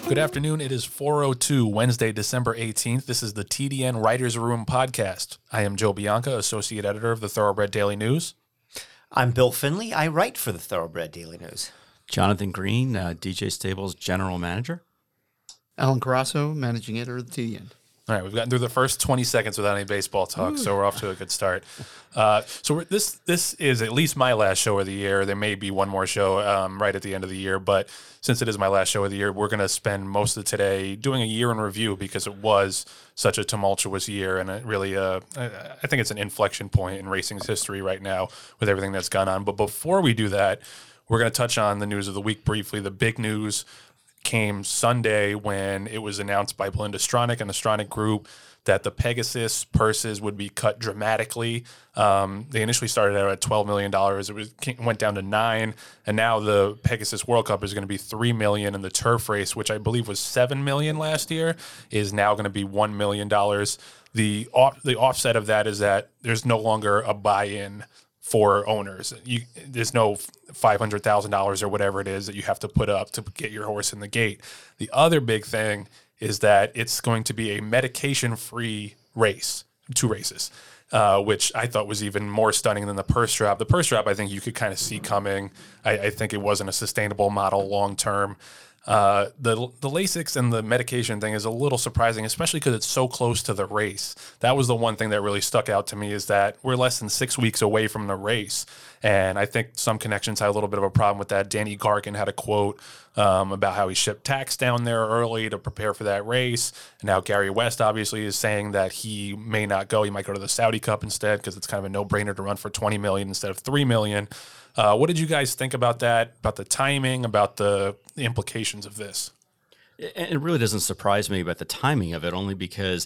Good afternoon. It is 4:02, Wednesday, December 18th. This is the TDN Writers Room podcast. I am Joe Bianca, Associate Editor of the Thoroughbred Daily News. I'm Bill Finley. I write for the Thoroughbred Daily News. Jonathan Green, DJ Stables General Manager. Alan Carasso, Managing Editor of the TDN. All right, we've gotten through the first 20 seconds without any baseball talk, so we're off to a good start. This is at least my last show of the year. There may be one more show right at the end of the year, but since it is my last show of the year, we're going to spend most of today doing a year in review because it was such a tumultuous year, and it really, I think it's an inflection point in racing's history right now with everything that's gone on. But before we do that, we're going to touch on the news of the week briefly. The big news came Sunday when it was announced by Belinda Stronach and the Stronach Group that the Pegasus purses would be cut dramatically. They initially started out at $12 million. It went down to $9 million, and now the Pegasus World Cup is going to be $3 million, and the turf race, which I believe was $7 million last year, is now going to be $1 million. The offset of that is that there's no longer a buy-in for owners. There's no $500,000 or whatever it is that you have to put up to get your horse in the gate. The other big thing is that it's going to be a medication-free race, 2 races, which I thought was even more stunning than the purse strap. The purse strap, I think you could kind of see coming. I think it wasn't a sustainable model long-term. The Lasix and the medication thing is a little surprising, especially because it's so close to the race. That was the one thing that really stuck out to me, is that we're less than 6 weeks away from the race. And I think some connections had a little bit of a problem with that. Danny Garkin had a quote about how he shipped tax down there early to prepare for that race. And now Gary West obviously is saying that he may not go. He might go to the Saudi Cup instead because it's kind of a no-brainer to run for $20 million instead of $3 million. What did you guys think about that, about the timing, about the implications of this? It really doesn't surprise me about the timing of it, only because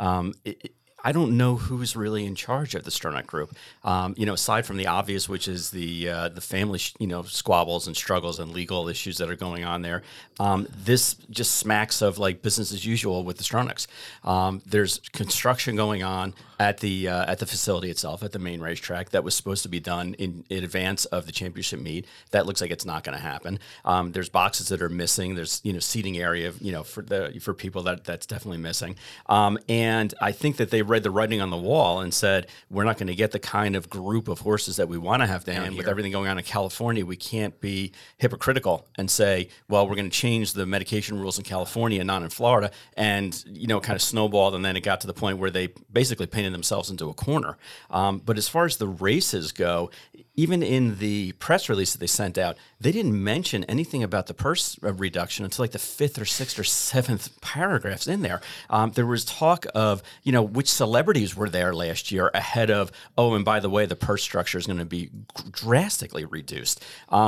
I don't know who's really in charge of the Stronach Group. Aside from the obvious, which is the family, squabbles and struggles and legal issues that are going on there. This just smacks of like business as usual with the Stronachs. There's construction going on at the facility itself, at the main racetrack, that was supposed to be done in advance of the championship meet. That looks like it's not going to happen. There's boxes that are missing. There's seating area for people that's definitely missing. And I think that they read the writing on the wall and said, we're not going to get the kind of group of horses that we want to have down here. With everything going on in California, we can't be hypocritical and say, well, we're going to change the medication rules in California and not in Florida, and kind of snowballed, and then it got to the point where they basically painted themselves into a corner. But as far as the races go, even in the press release that they sent out, they didn't mention anything about the purse reduction until like the 5th or 6th or 7th paragraphs in there. There was talk of, which celebrities were there last year ahead of, and by the way, the purse structure is going to be drastically reduced.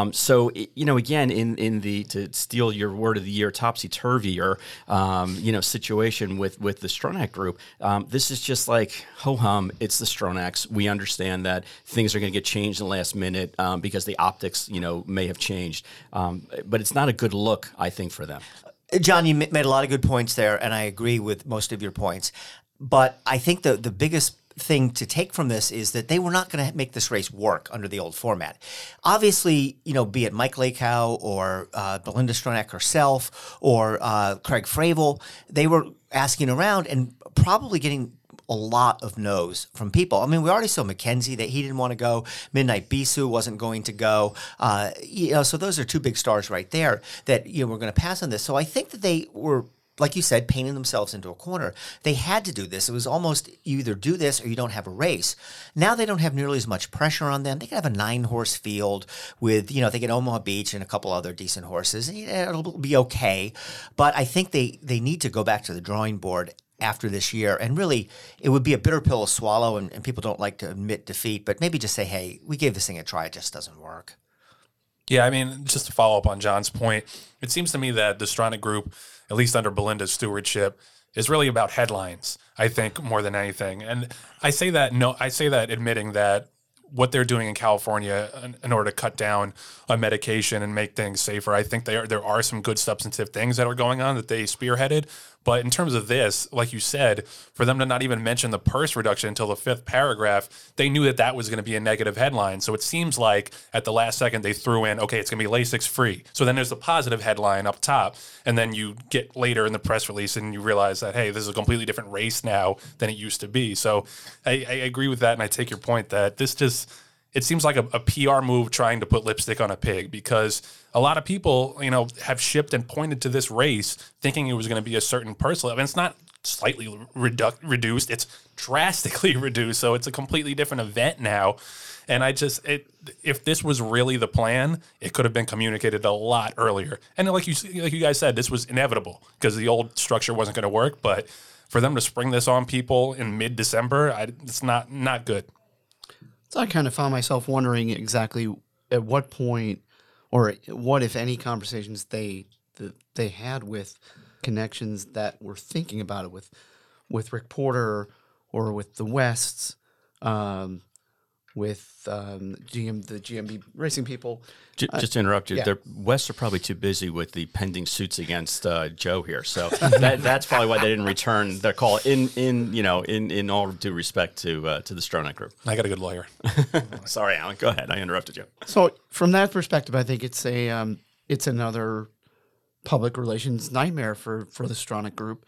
Again, in the, to steal your word of the year, topsy-turvier, situation with the Stronach Group, this is just like, ho-hum, it's the Stronachs. We understand that things are going to get changed in the last minute because the optics, may have changed. But it's not a good look, I think, for them. John, you made a lot of good points there, and I agree with most of your points. But I think the biggest thing to take from this is that they were not going to make this race work under the old format. Obviously, be it Mike Lakow or Belinda Stronach herself or Craig Fravel, they were asking around and probably getting a lot of no's from people. I mean, we already saw Mackenzie that he didn't want to go. Midnight Bisou wasn't going to go. So those are 2 big stars right there that were going to pass on this. So I think that they were, like you said, painting themselves into a corner. They had to do this. It was almost, you either do this or you don't have a race. Now they don't have nearly as much pressure on them. They can have a 9-horse field with, they get Omaha Beach and a couple other decent horses. And it'll be okay. But I think they need to go back to the drawing board after this year. And really, it would be a bitter pill to swallow, and people don't like to admit defeat, but maybe just say, hey, we gave this thing a try. It just doesn't work. Yeah, I mean, just to follow up on John's point, it seems to me that the Stronach Group, at least under Belinda's stewardship, is really about headlines, I think, more than anything. And I say that admitting that what they're doing in California in order to cut down on medication and make things safer. I think there are some good substantive things that are going on that they spearheaded, But in terms of this, like you said, for them to not even mention the purse reduction until the 5th paragraph, they knew that that was going to be a negative headline. So it seems like at the last second they threw in, okay, it's going to be Lasix free. So then there's the positive headline up top. And then you get later in the press release and you realize that, hey, this is a completely different race now than it used to be. So I agree with that. And I take your point that this just, it seems like a PR move trying to put lipstick on a pig, because a lot of people, have shipped and pointed to this race thinking it was going to be a certain purse level. And it's not slightly reduced, it's drastically reduced. So it's a completely different event now. And if this was really the plan, it could have been communicated a lot earlier. And like you guys said, this was inevitable because the old structure wasn't going to work. But for them to spring this on people in mid-December, it's not good. So I kind of found myself wondering exactly at what point, or what, if any, conversations they had with connections that were thinking about it with Rick Porter or with the Wests, with the GMB racing people. Just to interrupt you, yeah. the Wests are probably too busy with the pending suits against Joe here, so that's probably why they didn't return their call. In all due respect to the Stronach Group. I got a good lawyer. Sorry, Alan. Go ahead. I interrupted you. So from that perspective, I think it's another public relations nightmare for the Stronach Group.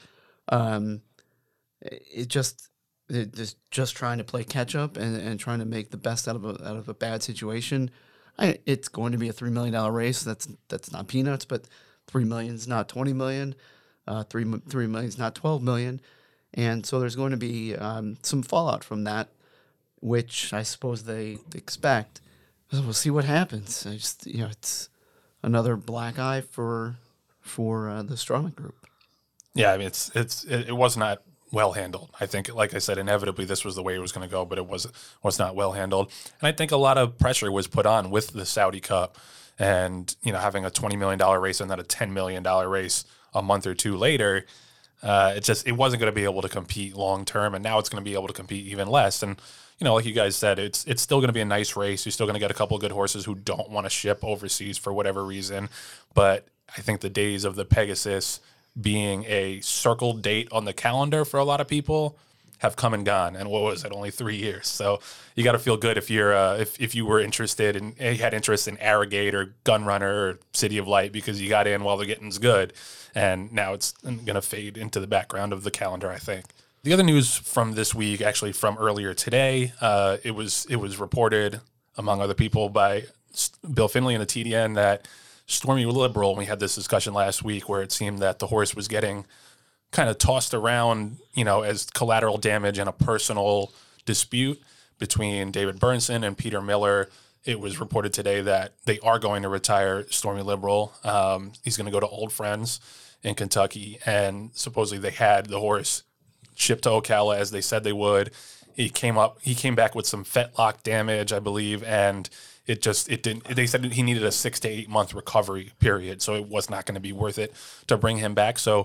It's just trying to play catch up and trying to make the best out of a bad situation. It's going to be a $3 million race. That's not peanuts, but $3 million is not $20 million. $3 million is not $12 million, and so there's going to be some fallout from that, which I suppose they expect. So we'll see what happens. It's another black eye for the Stronach Group. Yeah, I mean it was not well handled. I think, like I said, inevitably this was the way it was going to go, but it was not well handled. And I think a lot of pressure was put on with the Saudi Cup, and having a $20 million race and then a $10 million race a month or two later. It wasn't going to be able to compete long term, and now it's going to be able to compete even less. And like you guys said, it's still going to be a nice race. You're still going to get a couple of good horses who don't want to ship overseas for whatever reason. But I think the days of the Pegasus being a circled date on the calendar for a lot of people have come and gone. And what was it? Only 3 years. So you got to feel good if you're if you were interested and had interest in Arrogate or Gunrunner or City of Light, because you got in while the getting's good. And now it's going to fade into the background of the calendar, I think. The other news from this week, actually from earlier today, it was reported, among other people, by Bill Finley and the TDN that Stormy Liberal, we had this discussion last week where it seemed that the horse was getting kind of tossed around, as collateral damage in a personal dispute between David Bernson and Peter Miller. It was reported today that they are going to retire Stormy Liberal. He's going to go to Old Friends in Kentucky, and supposedly they had the horse shipped to Ocala as they said they would. He came back with some fetlock damage, I believe, and it didn't. They said he needed a 6 to 8 month recovery period, so it was not going to be worth it to bring him back. So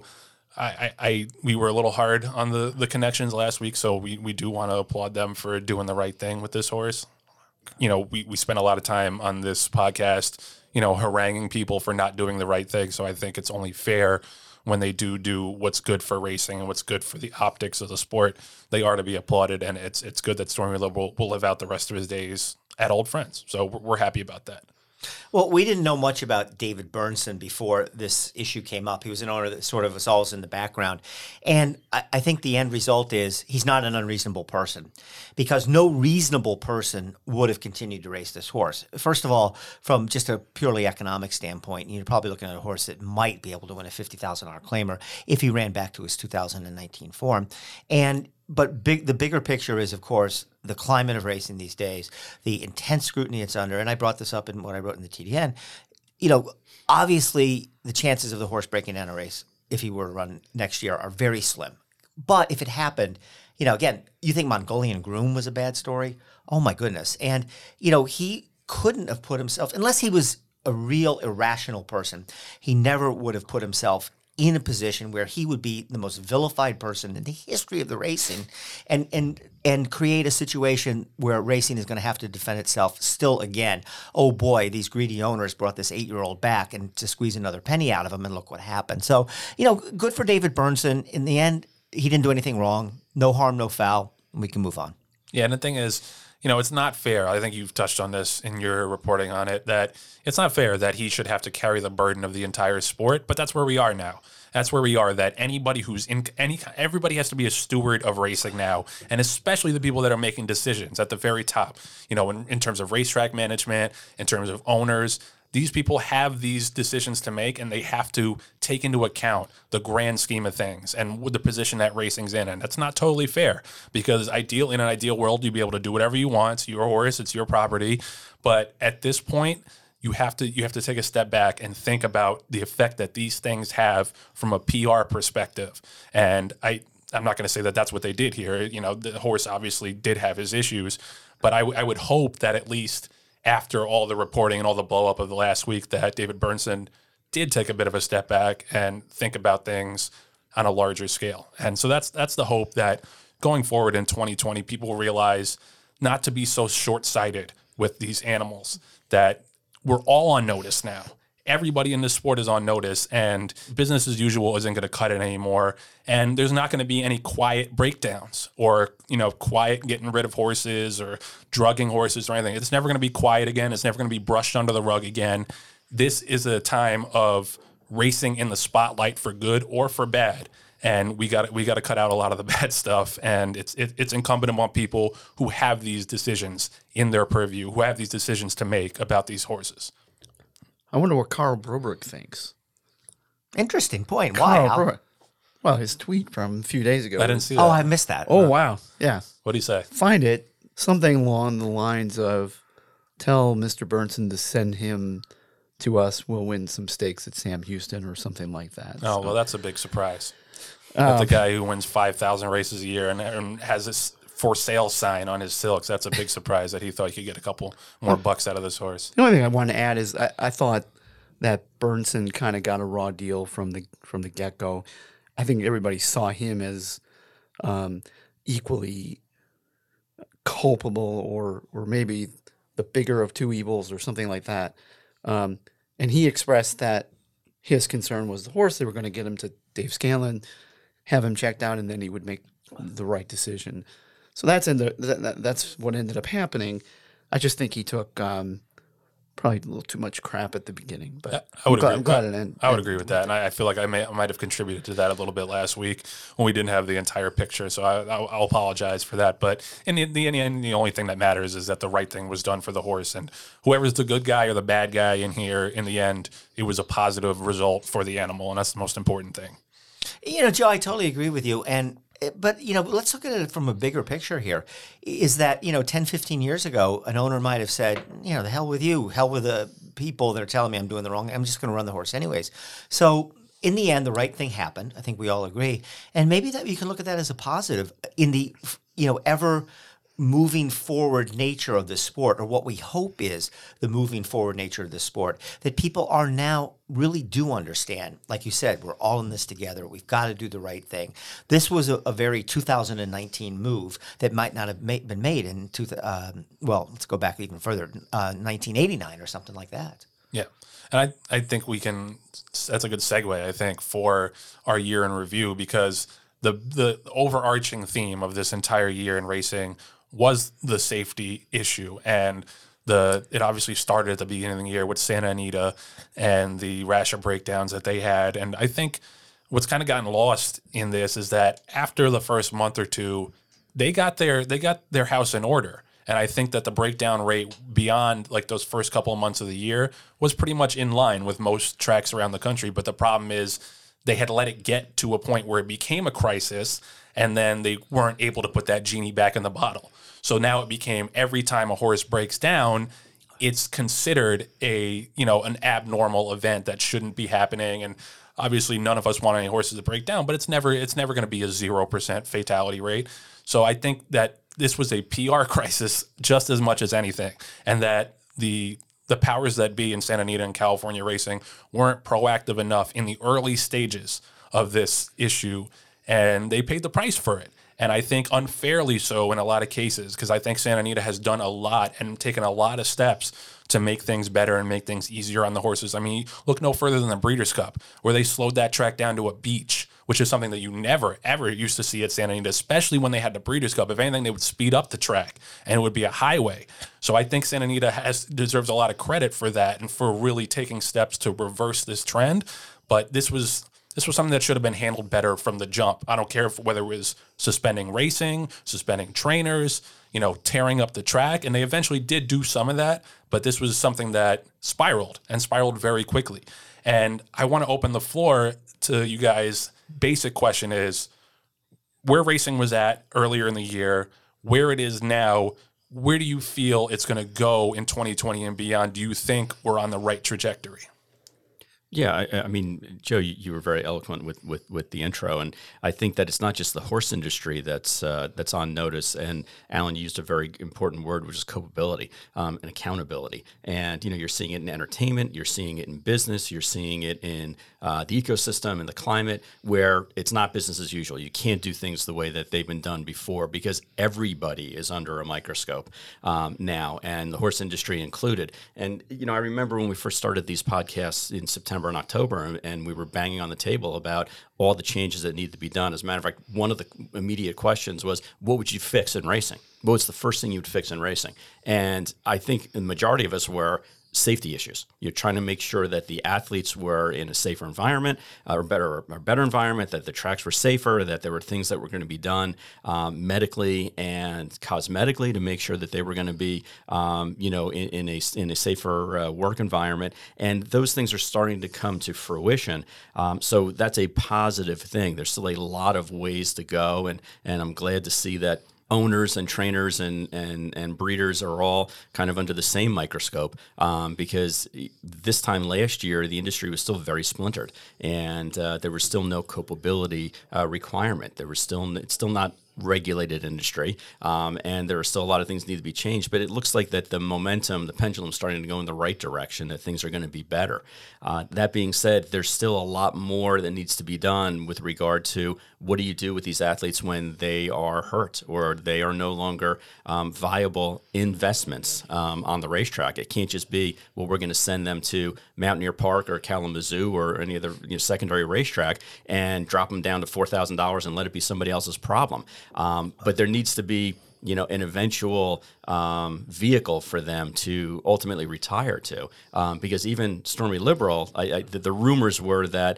we were a little hard on the connections last week, so we do want to applaud them for doing the right thing with this horse. We spent a lot of time on this podcast, haranguing people for not doing the right thing. So I think it's only fair when they do what's good for racing and what's good for the optics of the sport. They are to be applauded, and it's good that Stormy Liberal will live out the rest of his days at Old Friends. So we're happy about that. Well, we didn't know much about David Bernson before this issue came up. He was an owner that sort of was always in the background. And I think the end result is he's not an unreasonable person, because no reasonable person would have continued to race this horse. First of all, from just a purely economic standpoint, you're probably looking at a horse that might be able to win a $50,000 claimer if he ran back to his 2019 form. But the bigger picture is, of course, the climate of racing these days, the intense scrutiny it's under, and I brought this up in what I wrote in the TDN. Obviously, the chances of the horse breaking down a race, if he were to run next year, are very slim. But if it happened, again, you think Mongolian Groom was a bad story? Oh, my goodness. And, he couldn't have put himself, unless he was a real irrational person, he never would have put himself in a position where he would be the most vilified person in the history of the racing, and create a situation where racing is going to have to defend itself still again. Oh boy, these greedy owners brought this 8-year-old back and to squeeze another penny out of him, and look what happened. So, good for David Bernson. In the end, he didn't do anything wrong. No harm, no foul. And we can move on. Yeah, and the thing is, it's not fair. I think you've touched on this in your reporting on it, that it's not fair that he should have to carry the burden of the entire sport, but that's where we are now. That's where we are, that anybody who's everybody has to be a steward of racing now, and especially the people that are making decisions at the very top, in terms of racetrack management, in terms of owners. These people have these decisions to make, and they have to take into account the grand scheme of things and the position that racing's in. And that's not totally fair, because in an ideal world, you'd be able to do whatever you want. It's your horse, it's your property. But at this point, you have to take a step back and think about the effect that these things have from a PR perspective. And I'm not going to say that that's what they did here. The horse obviously did have his issues, but I would hope that at least after all the reporting and all the blow up of the last week, that David Bernson did take a bit of a step back and think about things on a larger scale. And so that's the hope, that going forward in 2020, people will realize not to be so short-sighted with these animals, that we're all on notice now. Everybody in this sport is on notice, and business as usual isn't going to cut it anymore. And there's not going to be any quiet breakdowns or, quiet getting rid of horses or drugging horses or anything. It's never going to be quiet again. It's never going to be brushed under the rug again. This is a time of racing in the spotlight for good or for bad. And we got to cut out a lot of the bad stuff. And it's incumbent upon people who have these decisions in their purview, who have these decisions to make about these horses. I wonder what Carl Broberg thinks. Interesting point. Why? Carl Broberg. Well, his tweet from a few days ago. I didn't see that. Oh, I missed that. Oh, wow. Yeah. What do you say? Find it. Something along the lines of, tell Mr. Bernson to send him to us. We'll win some stakes at Sam Houston or something like that. Oh, well, that's a big surprise. That the guy who wins 5,000 races a year and has this for sale sign on his silks, that's a big surprise that he thought he could get a couple more bucks out of this horse. The only thing I want to add is I thought that Bernson kind of got a raw deal from the get-go. I think everybody saw him as equally culpable or maybe the bigger of two evils or something like that. And he expressed that his concern was the horse. They were going to get him to Dave Scanlon, have him checked out, and then he would make the right decision. So that's what ended up happening. I just think he took probably a little too much crap at the beginning. But I would I'm glad it ended. I would agree with that, and I feel like I might have contributed to that a little bit last week when we didn't have the entire picture. So I'll apologize for that. But in the end, the only thing that matters is that the right thing was done for the horse, and whoever's the good guy or the bad guy in here, in the end, it was a positive result for the animal, and that's the most important thing. Joe, I totally agree with you. But let's look at it from a bigger picture here. Is that, 10, 15 years ago, an owner might have said, the hell with you, hell with the people that are telling me I'm doing the wrong, I'm just going to run the horse anyways. So in the end, the right thing happened. I think we all agree. And maybe that you can look at that as a positive in the, ever moving forward nature of the sport, or what we hope is the moving forward nature of the sport, that people are now really do understand. Like you said, we're all in this together. We've got to do the right thing. This was a very 2019 move that might not have been made in, let's go back even further, 1989 or something like that. Yeah. And I think that's a good segue, I think, for our year in review, because the overarching theme of this entire year in racing was the safety issue. And it obviously started at the beginning of the year with Santa Anita and the rasher breakdowns that they had. And I think what's kind of gotten lost in this is that after the first month or two, they got their house in order. And I think that the breakdown rate beyond like those first couple of months of the year was pretty much in line with most tracks around the country. But the problem is they had let it get to a point where it became a crisis, and then they weren't able to put that genie back in the bottle. So now it became every time a horse breaks down, it's considered an abnormal event that shouldn't be happening. And obviously none of us want any horses to break down, but it's never going to be a 0% fatality rate. So I think that this was a PR crisis just as much as anything, and that the the powers that be in Santa Anita and California racing weren't proactive enough in the early stages of this issue, and they paid the price for it. And I think unfairly so in a lot of cases, because I think Santa Anita has done a lot and taken a lot of steps to make things better and make things easier on the horses. I mean, look no further than the Breeders' Cup, where they slowed that track down to a beach, which is something that you never, ever used to see at Santa Anita, especially when they had the Breeders' Cup. If anything, they would speed up the track, and it would be a highway. So I think Santa Anita deserves a lot of credit for that and for really taking steps to reverse this trend. But this was something that should have been handled better from the jump. I don't care whether it was suspending racing, suspending trainers, tearing up the track. And they eventually did do some of that, but this was something that spiraled very quickly. And I want to open the floor to you guys. Basic question is where racing was at earlier in the year, where it is now. Where do you feel it's going to go in 2020 and beyond? Do you think we're on the right trajectory? Yeah, I mean, Joe, you were very eloquent with the intro, and I think that it's not just the horse industry that's on notice. And Alan used a very important word, which is culpability and accountability. And you're seeing it in entertainment, you're seeing it in business, you're seeing it in the ecosystem and the climate, where it's not business as usual. You can't do things the way that they've been done before because everybody is under a microscope now, and the horse industry included. And I remember when we first started these podcasts in September and October, and we were banging on the table about all the changes that need to be done. As a matter of fact, one of the immediate questions was, what would you fix in racing? What's the first thing you'd fix in racing? And I think the majority of us were safety issues. You're trying to make sure that the athletes were in a safer environment, or better environment, that the tracks were safer, that there were things that were going to be done medically and cosmetically to make sure that they were going to be, in a safer work environment. And those things are starting to come to fruition. So that's a positive thing. There's still a lot of ways to go, and I'm glad to see that owners and trainers and breeders are all kind of under the same microscope, because this time last year the industry was still very splintered, and there was still no culpability requirement. It's still not regulated industry, and there are still a lot of things that need to be changed, but it looks like that the pendulum is starting to go in the right direction, that things are going to be better. That being said, there's still a lot more that needs to be done with regard to what do you do with these athletes when they are hurt or they are no longer viable investments on the racetrack. It can't just be, well, we're going to send them to Mountaineer Park or Kalamazoo or any other secondary racetrack and drop them down to $4,000 and let it be somebody else's problem. But there needs to be, an eventual vehicle for them to ultimately retire to, because even Stormy Liberal, the rumors were that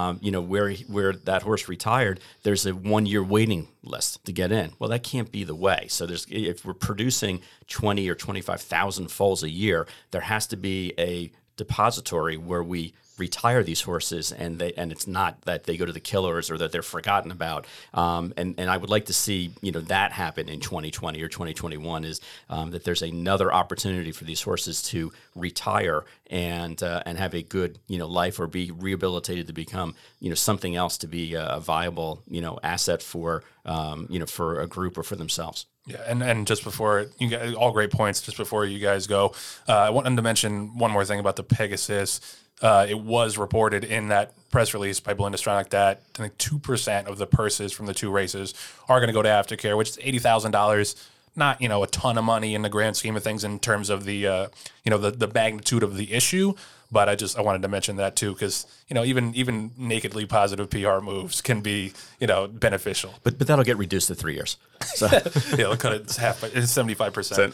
where that horse retired, there's a 1-year waiting list to get in. Well, that can't be the way. So if we're producing 20 or 25,000 foals a year, there has to be a depository where we retire these horses, and it's not that they go to the killers or that they're forgotten about. And I would like to see that happen in 2020 or 2021, is that there's another opportunity for these horses to retire and have a good life, or be rehabilitated to become something else, to be a viable asset for for a group or for themselves. Yeah, and just before you guys, all great points. Just before you guys go, I wanted to mention one more thing about the Pegasus. It was reported in that press release by Belinda Stronach that I think 2% of the purses from the two races are going to go to aftercare, which is $80,000. Not a ton of money in the grand scheme of things in terms of the the magnitude of the issue. But I wanted to mention that too, because even nakedly positive PR moves can be beneficial. But that'll get reduced to 3 years. So yeah, they'll cut it half. It's 75%.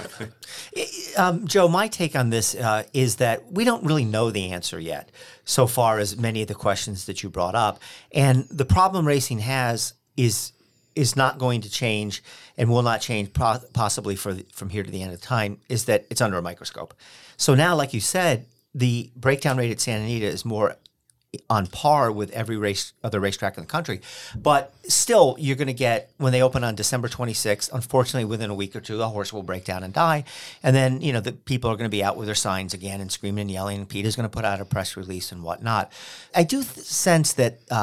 Right. Joe, my take on this is that we don't really know the answer yet, so far as many of the questions that you brought up. And the problem racing has is not going to change and will not change possibly from here to the end of time, is that it's under a microscope. So now, like you said, the breakdown rate at Santa Anita is more on par with every other racetrack in the country. But still, you're going to get, when they open on December 26th, unfortunately, within a week or two, a horse will break down and die. And then, the people are going to be out with their signs again and screaming and yelling, and Peter's going to put out a press release and whatnot. I do sense that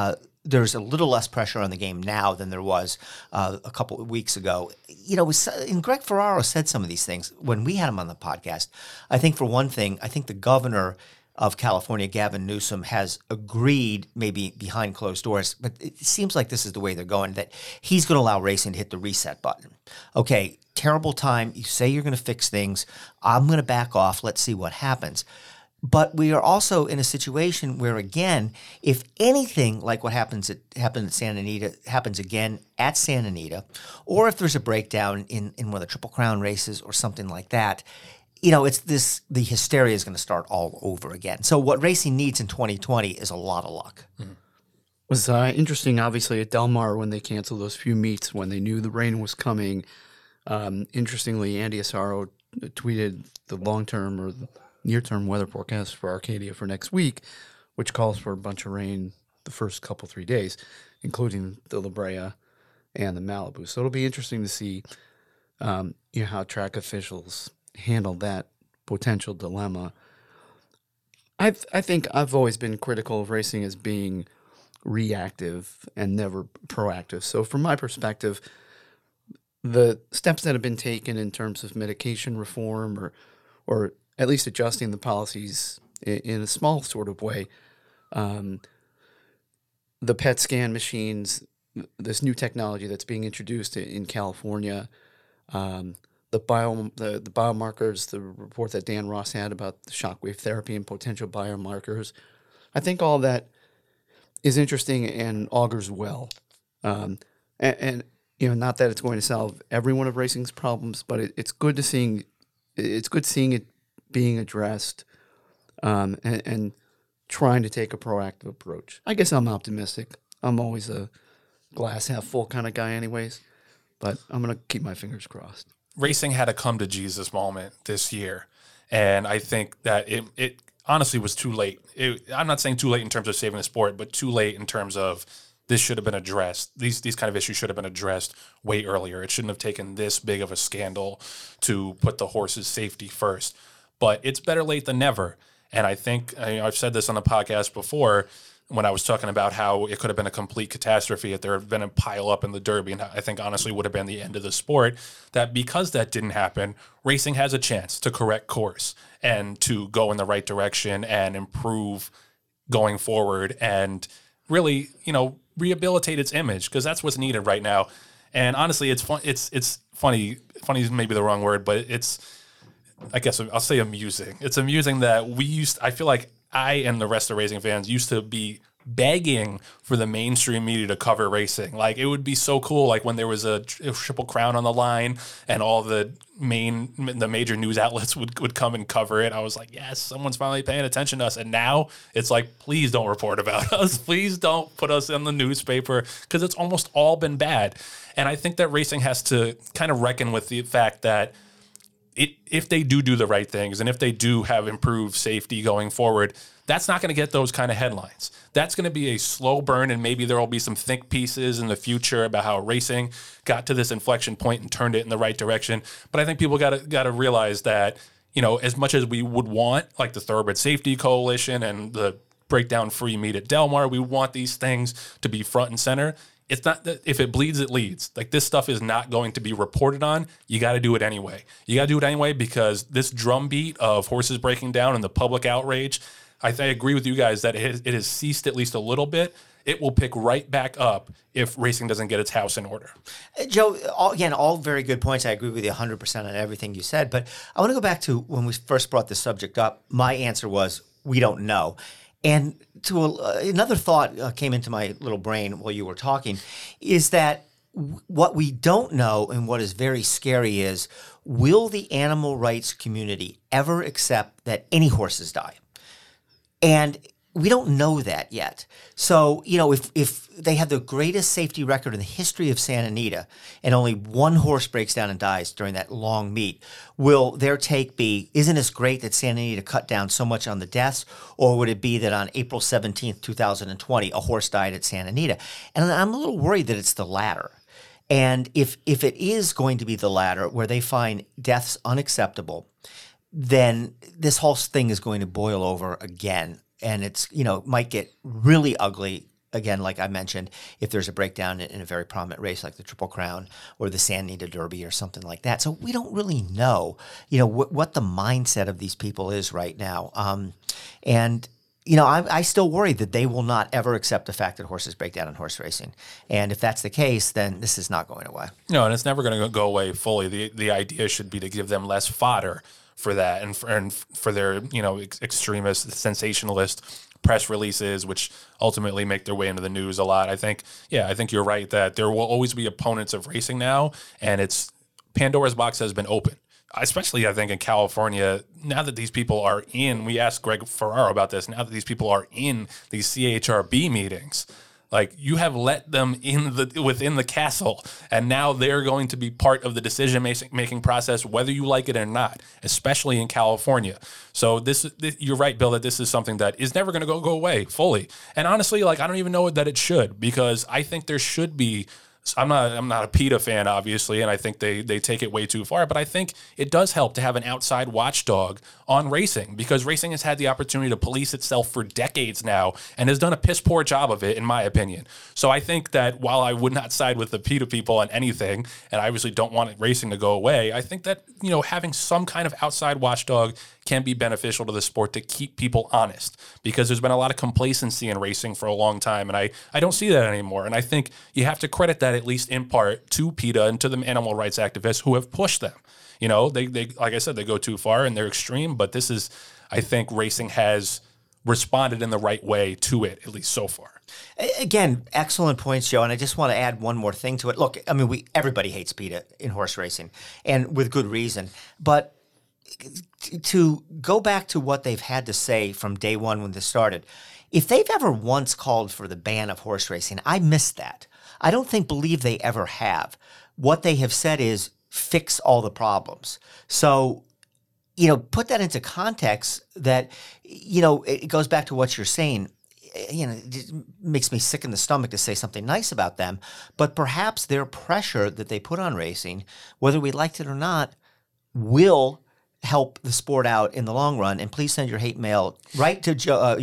there's a little less pressure on the game now than there was a couple of weeks ago. And Greg Ferraro said some of these things when we had him on the podcast. I think for one thing, I think the governor of California, Gavin Newsom, has agreed, maybe behind closed doors, but it seems like this is the way they're going, that he's going to allow racing to hit the reset button. Okay, terrible time. You say you're going to fix things. I'm going to back off. Let's see what happens. But we are also in a situation where, again, if anything like what happened at Santa Anita happens again at Santa Anita, or if there's a breakdown in one of the Triple Crown races or something like that, the hysteria is going to start all over again. So what racing needs in 2020 is a lot of luck. Mm-hmm. It was interesting, obviously, at Del Mar when they canceled those few meets when they knew the rain was coming. Interestingly, Andy Asaro tweeted the long-term or the near-term weather forecast for Arcadia for next week, which calls for a bunch of rain the first 3 days, including the La Brea and the Malibu. So it'll be interesting to see how track officials handle that potential dilemma. I think I've always been critical of racing as being reactive and never proactive. So from my perspective, the steps that have been taken in terms of medication reform or at least adjusting the policies in a small sort of way, the PET scan machines, this new technology that's being introduced in California, the biomarkers, the report that Dan Ross had about the shockwave therapy and potential biomarkers. I think all that is interesting and augurs well. And not that it's going to solve every one of racing's problems, but it's good seeing it being addressed and trying to take a proactive approach. I guess I'm optimistic. I'm always a glass half full kind of guy anyways, but I'm going to keep my fingers crossed. Racing had a come to Jesus moment this year, and I think that it honestly was too late. I'm not saying too late in terms of saving the sport, but too late in terms of this should have been addressed. These kind of issues should have been addressed way earlier. It shouldn't have taken this big of a scandal to put the horse's safety first. But it's better late than never. And I think I've said this on the podcast before when I was talking about how it could have been a complete catastrophe if there had been a pile up in the Derby, and I think honestly would have been the end of the sport, that because that didn't happen, racing has a chance to correct course and to go in the right direction and improve going forward and really, rehabilitate its image, because that's what's needed right now. And honestly, it's fun. It's funny. Funny is maybe the wrong word, but I guess I'll say amusing. It's amusing that I feel like I and the rest of racing fans used to be begging for the mainstream media to cover racing. Like, it would be so cool, like when there was a Triple Crown on the line and all the major news outlets would come and cover it. I was like, yes, someone's finally paying attention to us. And now it's like, please don't report about us. Please don't put us in the newspaper, because it's almost all been bad. And I think that racing has to kind of reckon with the fact that if they do the right things and if they do have improved safety going forward, that's not going to get those kind of headlines. That's going to be a slow burn, and maybe there will be some think pieces in the future about how racing got to this inflection point and turned it in the right direction. But I think people got to realize that, as much as we would want, like the Thoroughbred Safety Coalition and the breakdown free meet at Del Mar, we want these things to be front and center. It's not that if it bleeds, it leads. Like, this stuff is not going to be reported on. You got to do it anyway. You got to do it anyway, because this drumbeat of horses breaking down and the public outrage, I agree with you guys that it has ceased at least a little bit. It will pick right back up if racing doesn't get its house in order. Joe, all very good points. I agree with you 100% on everything you said. But I want to go back to when we first brought this subject up. My answer was, we don't know. And another thought came into my little brain while you were talking, is that what we don't know and what is very scary is, will the animal rights community ever accept that any horses die? And we don't know that yet. So, if they have the greatest safety record in the history of Santa Anita and only one horse breaks down and dies during that long meet, will their take be, isn't this great that Santa Anita cut down so much on the deaths? Or would it be that on April 17th, 2020, a horse died at Santa Anita? And I'm a little worried that it's the latter. And if it is going to be the latter, where they find deaths unacceptable, then this whole thing is going to boil over again. And it's, might get really ugly again, like I mentioned, if there's a breakdown in a very prominent race like the Triple Crown or the Santa Anita Derby or something like that. So we don't really know, what the mindset of these people is right now. And I still worry that they will not ever accept the fact that horses break down in horse racing. And if that's the case, then this is not going away. No, and it's never going to go away fully. The idea should be to give them less fodder for that and for their, extremist, sensationalist press releases, which ultimately make their way into the news a lot. I think you're right that there will always be opponents of racing now, and it's Pandora's box has been open. Especially, I think, in California, now that these people are in, we asked Greg Ferraro about this, now that these people are in these CHRB meetings, like you have let them within the castle, and now they're going to be part of the decision-making process, whether you like it or not, especially in California. So this you're right, Bill, that this is something that is never going to go away fully. And honestly, I don't even know that it should, because I think there should be. I'm not a PETA fan, obviously, and I think they take it way too far. But I think it does help to have an outside watchdog on racing, because racing has had the opportunity to police itself for decades now and has done a piss poor job of it, in my opinion. So I think that while I would not side with the PETA people on anything, and I obviously don't want racing to go away, I think that having some kind of outside watchdog can be beneficial to the sport to keep people honest, because there's been a lot of complacency in racing for a long time, and I don't see that anymore. And I think you have to credit that, at least in part, to PETA and to the animal rights activists who have pushed them. They like I said, they go too far and they're extreme, but this is, I think racing has responded in the right way to it, at least so far. Again, excellent points, Joe. And I just want to add one more thing to it. Look, I mean, everybody hates PETA in horse racing, and with good reason. But to go back to what they've had to say from day one when this started, if they've ever once called for the ban of horse racing, I missed that. I don't believe they ever have. What they have said is fix all the problems. So, put that into context that, it goes back to what you're saying. It makes me sick in the stomach to say something nice about them, but perhaps their pressure that they put on racing, whether we liked it or not, will help the sport out in the long run. And please send your hate mail right to Joe.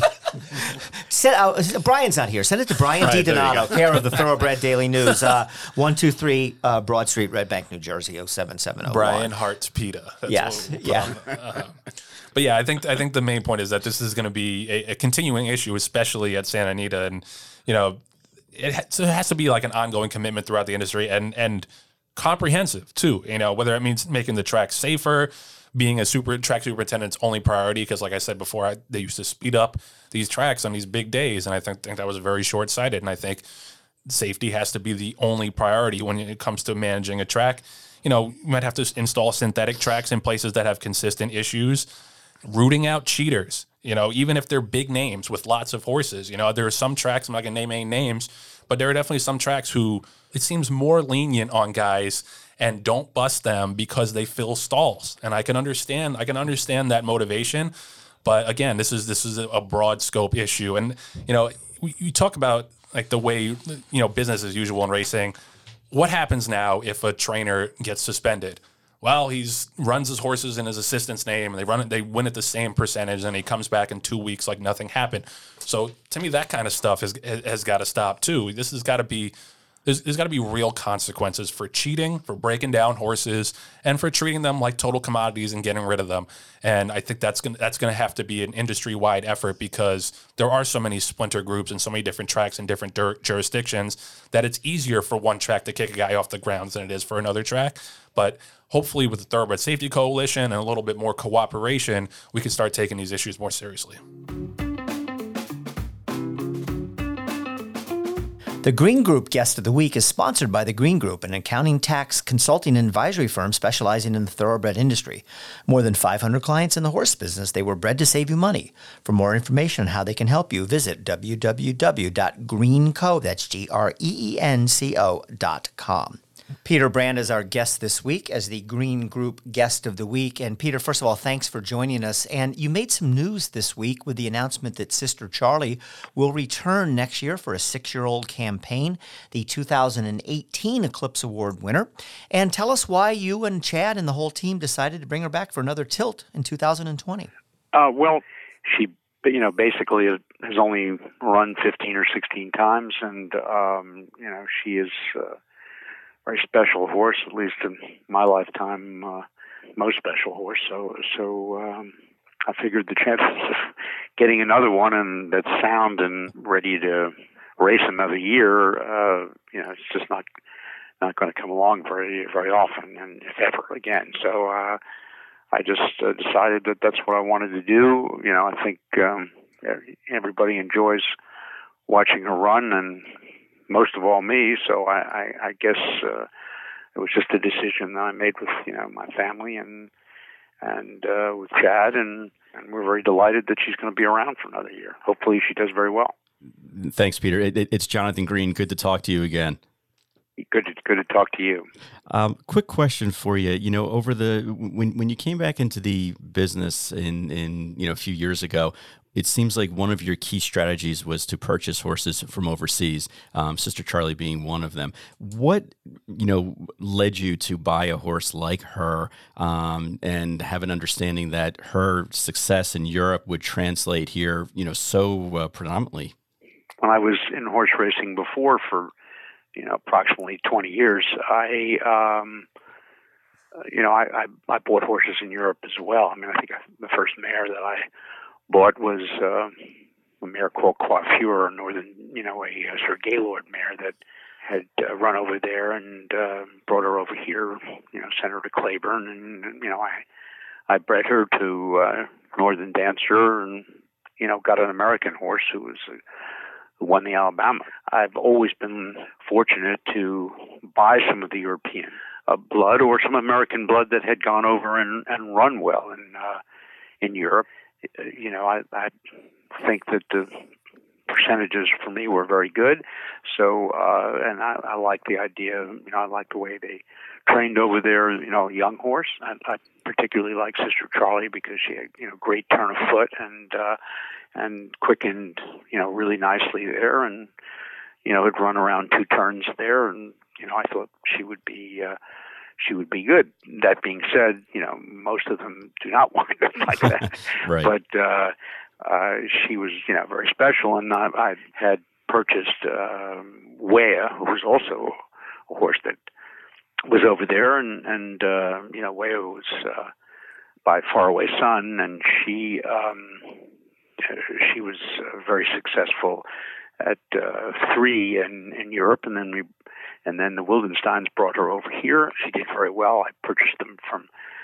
Brian's not here. Send it to Brian D. Donato, care of the Thoroughbred Daily News, 123 Broad Street, Red Bank, New Jersey, 07701. Brian Hart's PETA. Yes. Yeah. But yeah, I think the main point is that this is going to be a continuing issue, especially at Santa Anita, and it has to be like an ongoing commitment throughout the industry and comprehensive too. Whether it means making the track safer, being a track superintendent's only priority, because like I said before, they used to speed up these tracks on these big days, and I think that was very short-sighted. And I think safety has to be the only priority when it comes to managing a track. You might have to install synthetic tracks in places that have consistent issues, rooting out cheaters, even if they're big names with lots of horses. There are some tracks, I'm not going to name any names, but there are definitely some tracks who it seems more lenient on guys and don't bust them because they fill stalls. And I can understand that motivation. But again, this is a broad scope issue. And, you talk about like the way, business as usual in racing. What happens now if a trainer gets suspended? Well, he runs his horses in his assistant's name, and they win at the same percentage, and he comes back in 2 weeks like nothing happened. So to me, that kind of stuff has got to stop too. This has got to be there's got to be real consequences for cheating, for breaking down horses, and for treating them like total commodities and getting rid of them. And I think that's gonna have to be an industry-wide effort, because there are so many splinter groups and so many different tracks in different jurisdictions that it's easier for one track to kick a guy off the ground than it is for another track. But hopefully with the Thoroughbred Safety Coalition and a little bit more cooperation, we can start taking these issues more seriously. The Green Group Guest of the Week is sponsored by The Green Group, an accounting, tax, consulting, and advisory firm specializing in the thoroughbred industry. More than 500 clients in the horse business, they were bred to save you money. For more information on how they can help you, visit www.greenco, that's GREENCO.com. Peter Brand is our guest this week as the Green Group Guest of the Week. And Peter, first of all, thanks for joining us. And you made some news this week with the announcement that Sister Charlie will return next year for a 6-year-old campaign, the 2018 Eclipse Award winner. And tell us why you and Chad and the whole team decided to bring her back for another tilt in 2020. Well, she but basically it has only run 15 or 16 times, and she is a very special horse, at least in my lifetime, most special horse. So I figured the chances of getting another one and that's sound and ready to race another year, it's just not going to come along very, very often, and if ever again. So I just decided that that's what I wanted to do. I think everybody enjoys watching her run, and most of all me. So I guess it was just a decision that I made with my family and with Chad, and we're very delighted that she's going to be around for another year. Hopefully, she does very well. Thanks, Peter. It's Jonathan Green. Good to talk to you again. Good to talk to you. Quick question for you. Over when you came back into the business in a few years ago, it seems like one of your key strategies was to purchase horses from overseas, Sister Charlie being one of them. What, led you to buy a horse like her and have an understanding that her success in Europe would translate here, so predominantly? When I was in horse racing before for, approximately 20 years, I bought horses in Europe as well. I mean, I think the first mare that I bought was a mare called Coiffure, a sort of Gaylord mare that had run over there, and brought her over here, sent her to Claiborne, and I bred her to Northern Dancer, and got an American horse who won the Alabama. I've always been fortunate to buy some of the European blood or some American blood that had gone over and run well in Europe. I think that the percentages for me were very good. So, and I like the idea, I like the way they trained over there, a young horse. I particularly like Sister Charlie because she had, great turn of foot and quickened, really nicely there, and, had run around 2 turns there, and, I thought she would be good. That being said, most of them do not wind up like that. Right. But she was, very special, and I had purchased Wea, who was also a horse that was over there, and Wea was by Faraway Sun, and she was very successful at 3 in Europe, and then the Wildensteins brought her over here. She did very well. I purchased them from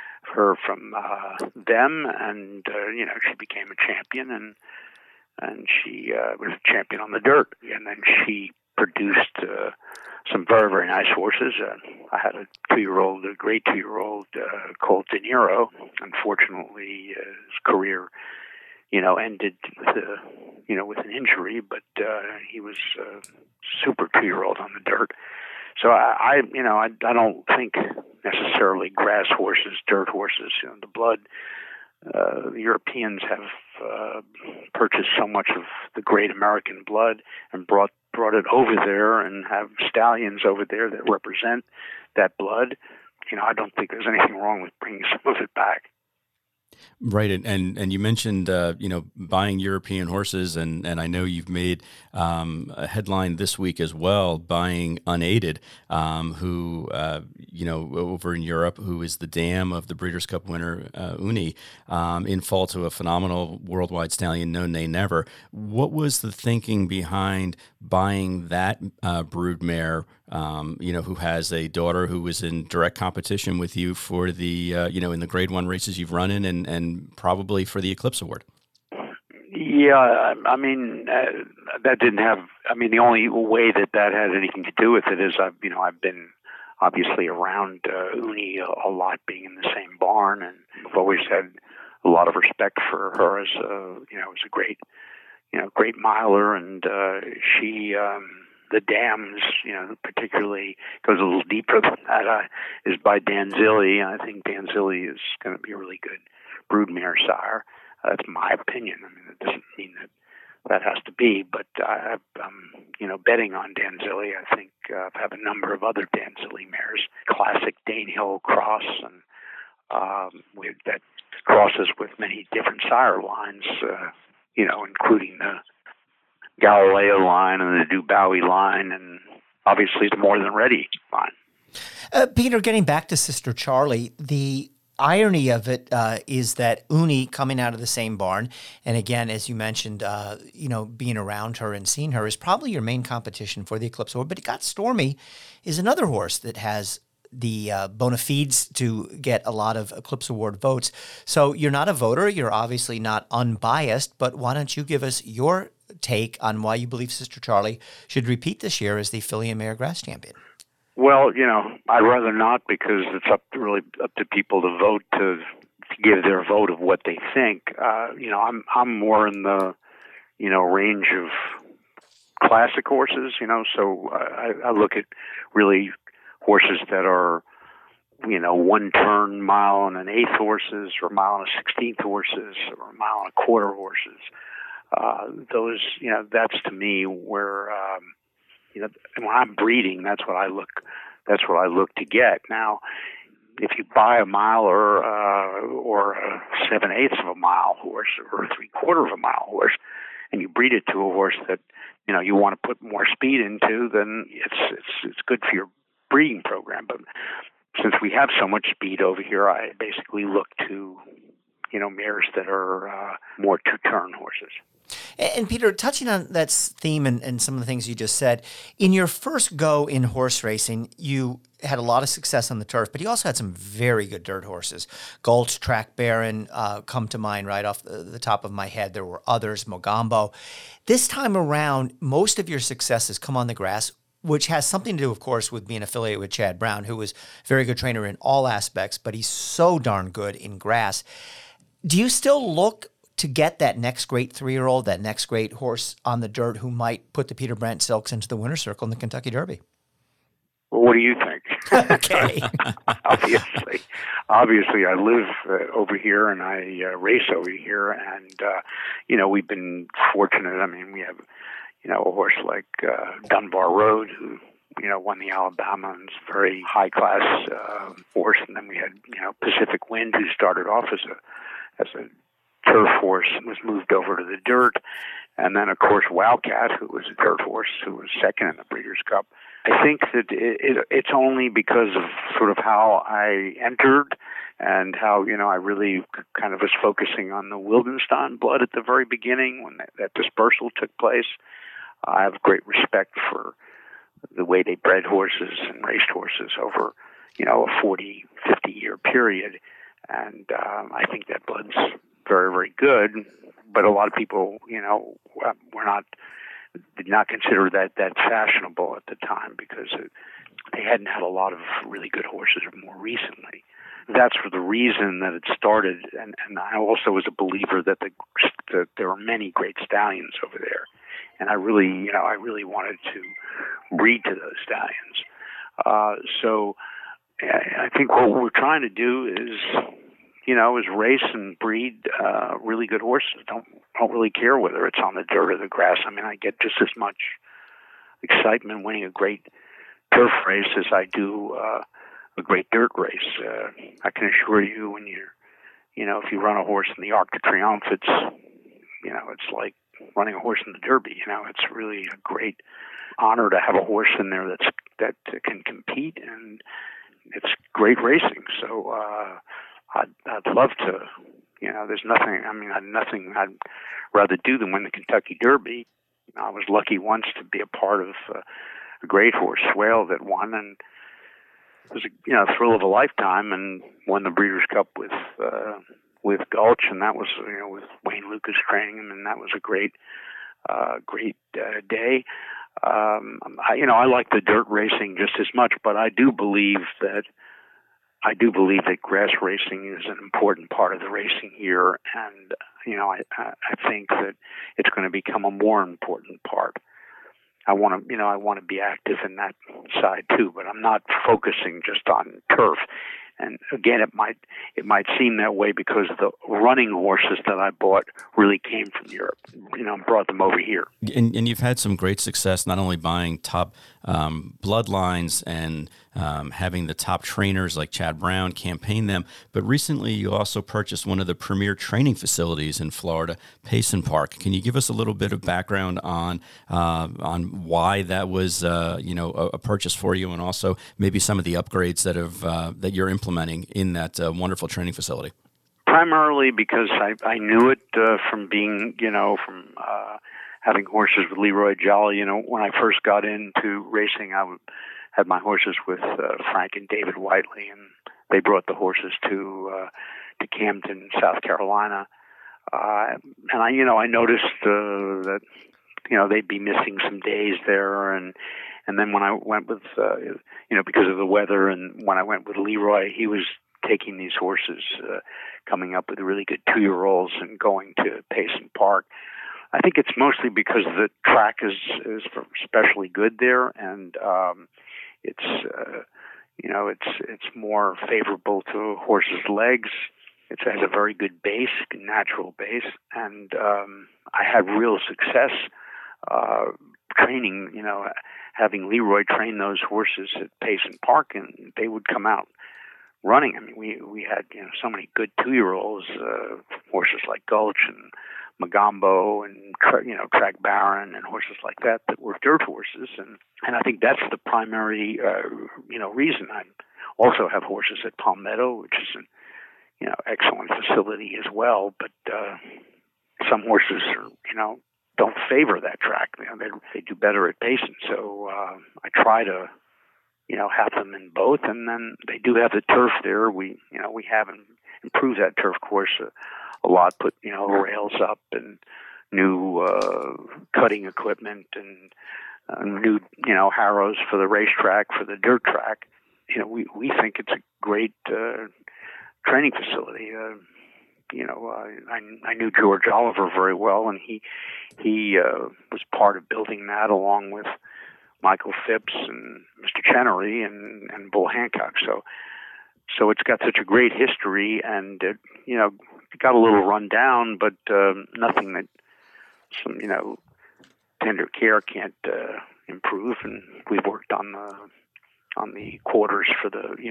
them, and she became a champion, and she was a champion on the dirt. And then she produced some very, very nice horses. I had a great 2-year-old Colt De Niro. Unfortunately, his career ended with an injury, but he was a super 2-year-old on the dirt. So I don't think necessarily grass horses, dirt horses, the blood. The Europeans have purchased so much of the great American blood and brought it over there, and have stallions over there that represent that blood. I don't think there's anything wrong with bringing some of it back. Right, and you mentioned buying European horses, and I know you've made a headline this week as well, buying Unaided, who over in Europe, who is the dam of the Breeders' Cup winner Uni, in fall to a phenomenal worldwide stallion, No Nay Never. What was the thinking behind buying that broodmare? Who has a daughter who was in direct competition with you for the, in the Grade 1 races you've run in, and probably for the Eclipse Award. Yeah, I mean, that didn't have, the only way that had anything to do with it is I've been obviously around Uni a lot, being in the same barn, and I've always had a lot of respect for her as a great miler, and she, the dams, particularly goes a little deeper than that, is by Dan Zilli. I think Dan Zilli is going to be a really good broodmare sire. That's my opinion. It doesn't mean that has to be, but I'm, betting on Dan Zilli. I think I have a number of other Dan Zilli mares, classic Danehill cross, and that crosses with many different sire lines. including the Galileo line and the Dubowie line, and obviously the More Than Ready line. Peter, getting back to Sister Charlie, the irony of it is that Uni, coming out of the same barn, and again, as you mentioned, being around her and seeing her is probably your main competition for the Eclipse Award. But It Got Stormy is another horse that has the bona fides to get a lot of Eclipse Award votes. So you're not a voter, you're obviously not unbiased, but why don't you give us your take on why you believe Sister Charlie should repeat this year as the filly and mare grass champion? Well, I'd rather not, because it's really up to people to vote, to give their vote of what they think. I'm more in the range of classic horses. So I look at really horses that are 1 turn, mile and an eighth horses, or mile and a 16th horses, or a mile and a quarter horses. Those, that's to me where. When I'm breeding, that's what I look to get. Now, if you buy a mile or a 7/8 of a mile horse or a 3/4 of a mile horse, and you breed it to a horse that you want to put more speed into, then it's good for your breeding program. But since we have so much speed over here, I basically look to mares that are more 2-turn horses. And Peter, touching on that theme and some of the things you just said, in your first go in horse racing, you had a lot of success on the turf, but you also had some very good dirt horses. Gulch, Track Baron come to mind right off the top of my head. There were others, Mogambo. This time around, most of your successes come on the grass, which has something to do, of course, with being affiliated with Chad Brown, who was a very good trainer in all aspects, but he's so darn good in grass. Do you still look to get that next great 3-year-old, that next great horse on the dirt who might put the Peter Brant Silks into the winner's circle in the Kentucky Derby? Well, what do you think? Okay. Obviously, I live over here and I race over here, and we've been fortunate. I mean, we have a horse like Dunbar Road, who won the Alabama, and is a very high class horse, and then we had Pacific Wind, who started off as a turf horse and was moved over to the dirt. And then, of course, Wildcat, who was a dirt horse, who was second in the Breeders' Cup. I think that it's only because of sort of how I entered and how, I really kind of was focusing on the Wildenstein blood at the very beginning when that dispersal took place. I have great respect for the way they bred horses and raced horses over, a 40, 50-year period. And I think that blood's very, very good, but a lot of people, did not consider that fashionable at the time, because they hadn't had a lot of really good horses more recently. That's for the reason that it started, and I also was a believer that there were many great stallions over there, and I really wanted to breed to those stallions. So I think what we're trying to do is race and breed really good horses. Don't really care whether it's on the dirt or the grass. I mean, I get just as much excitement winning a great turf race as I do a great dirt race. I can assure you, when if you run a horse in the Arc de Triomphe, it's like running a horse in the Derby. It's really a great honor to have a horse in there that can compete, and it's great racing. So I'd love to. There's nothing. I mean, nothing I'd rather do than win the Kentucky Derby. I was lucky once to be a part of a great horse, Swale, that won, and it was a thrill of a lifetime, and won the Breeders' Cup with Gulch, and that was with Wayne Lucas training him, and that was a great day. I like the dirt racing just as much, but I do believe that grass racing is an important part of the racing here, and I think that it's going to become a more important part. I want to be active in that side too, but I'm not focusing just on turf. And again, it might seem that way because the running horses that I bought really came from Europe. Brought them over here. And you've had some great success not only buying top bloodlines and having the top trainers like Chad Brown campaign them. But recently, you also purchased one of the premier training facilities in Florida, Payson Park. Can you give us a little bit of background on why that was a purchase for you, and also maybe some of the upgrades that you're implementing in that wonderful training facility? Primarily because I knew it from being, from having horses with Leroy Jolly. When I first got into racing, I had my horses with Frank and David Whiteley, and they brought the horses to Camden, South Carolina. And I noticed that they'd be missing some days there, and then when I went with because of the weather, and when I went with Leroy, he was taking these horses, coming up with really good 2-year-olds and going to Payson Park. I think it's mostly because the track is especially good there, and it's more favorable to horses' legs. It has a very good base, natural base, and I had real success training. Having Leroy train those horses at Payson Park, and they would come out running. I mean, we had so many good 2-year-olds, horses like Gulch and Magambo and Track Baron and horses like that were dirt horses, and I think that's the primary reason. I also have horses at Palmetto, which is an excellent facility as well, but some horses don't favor that track. They do better at Payson, so I try to have them in both, and then they do have the turf there. We have improved that turf course a lot, put rails up and new cutting equipment and new harrows for the racetrack, for the dirt track. We think it's a great training facility. I knew George Oliver very well, and he was part of building that along with Michael Phipps and Mr. Chenery and Bull Hancock. So it's got such a great history, and it got a little run down, but nothing that some tender care can't improve. And we've worked on the quarters for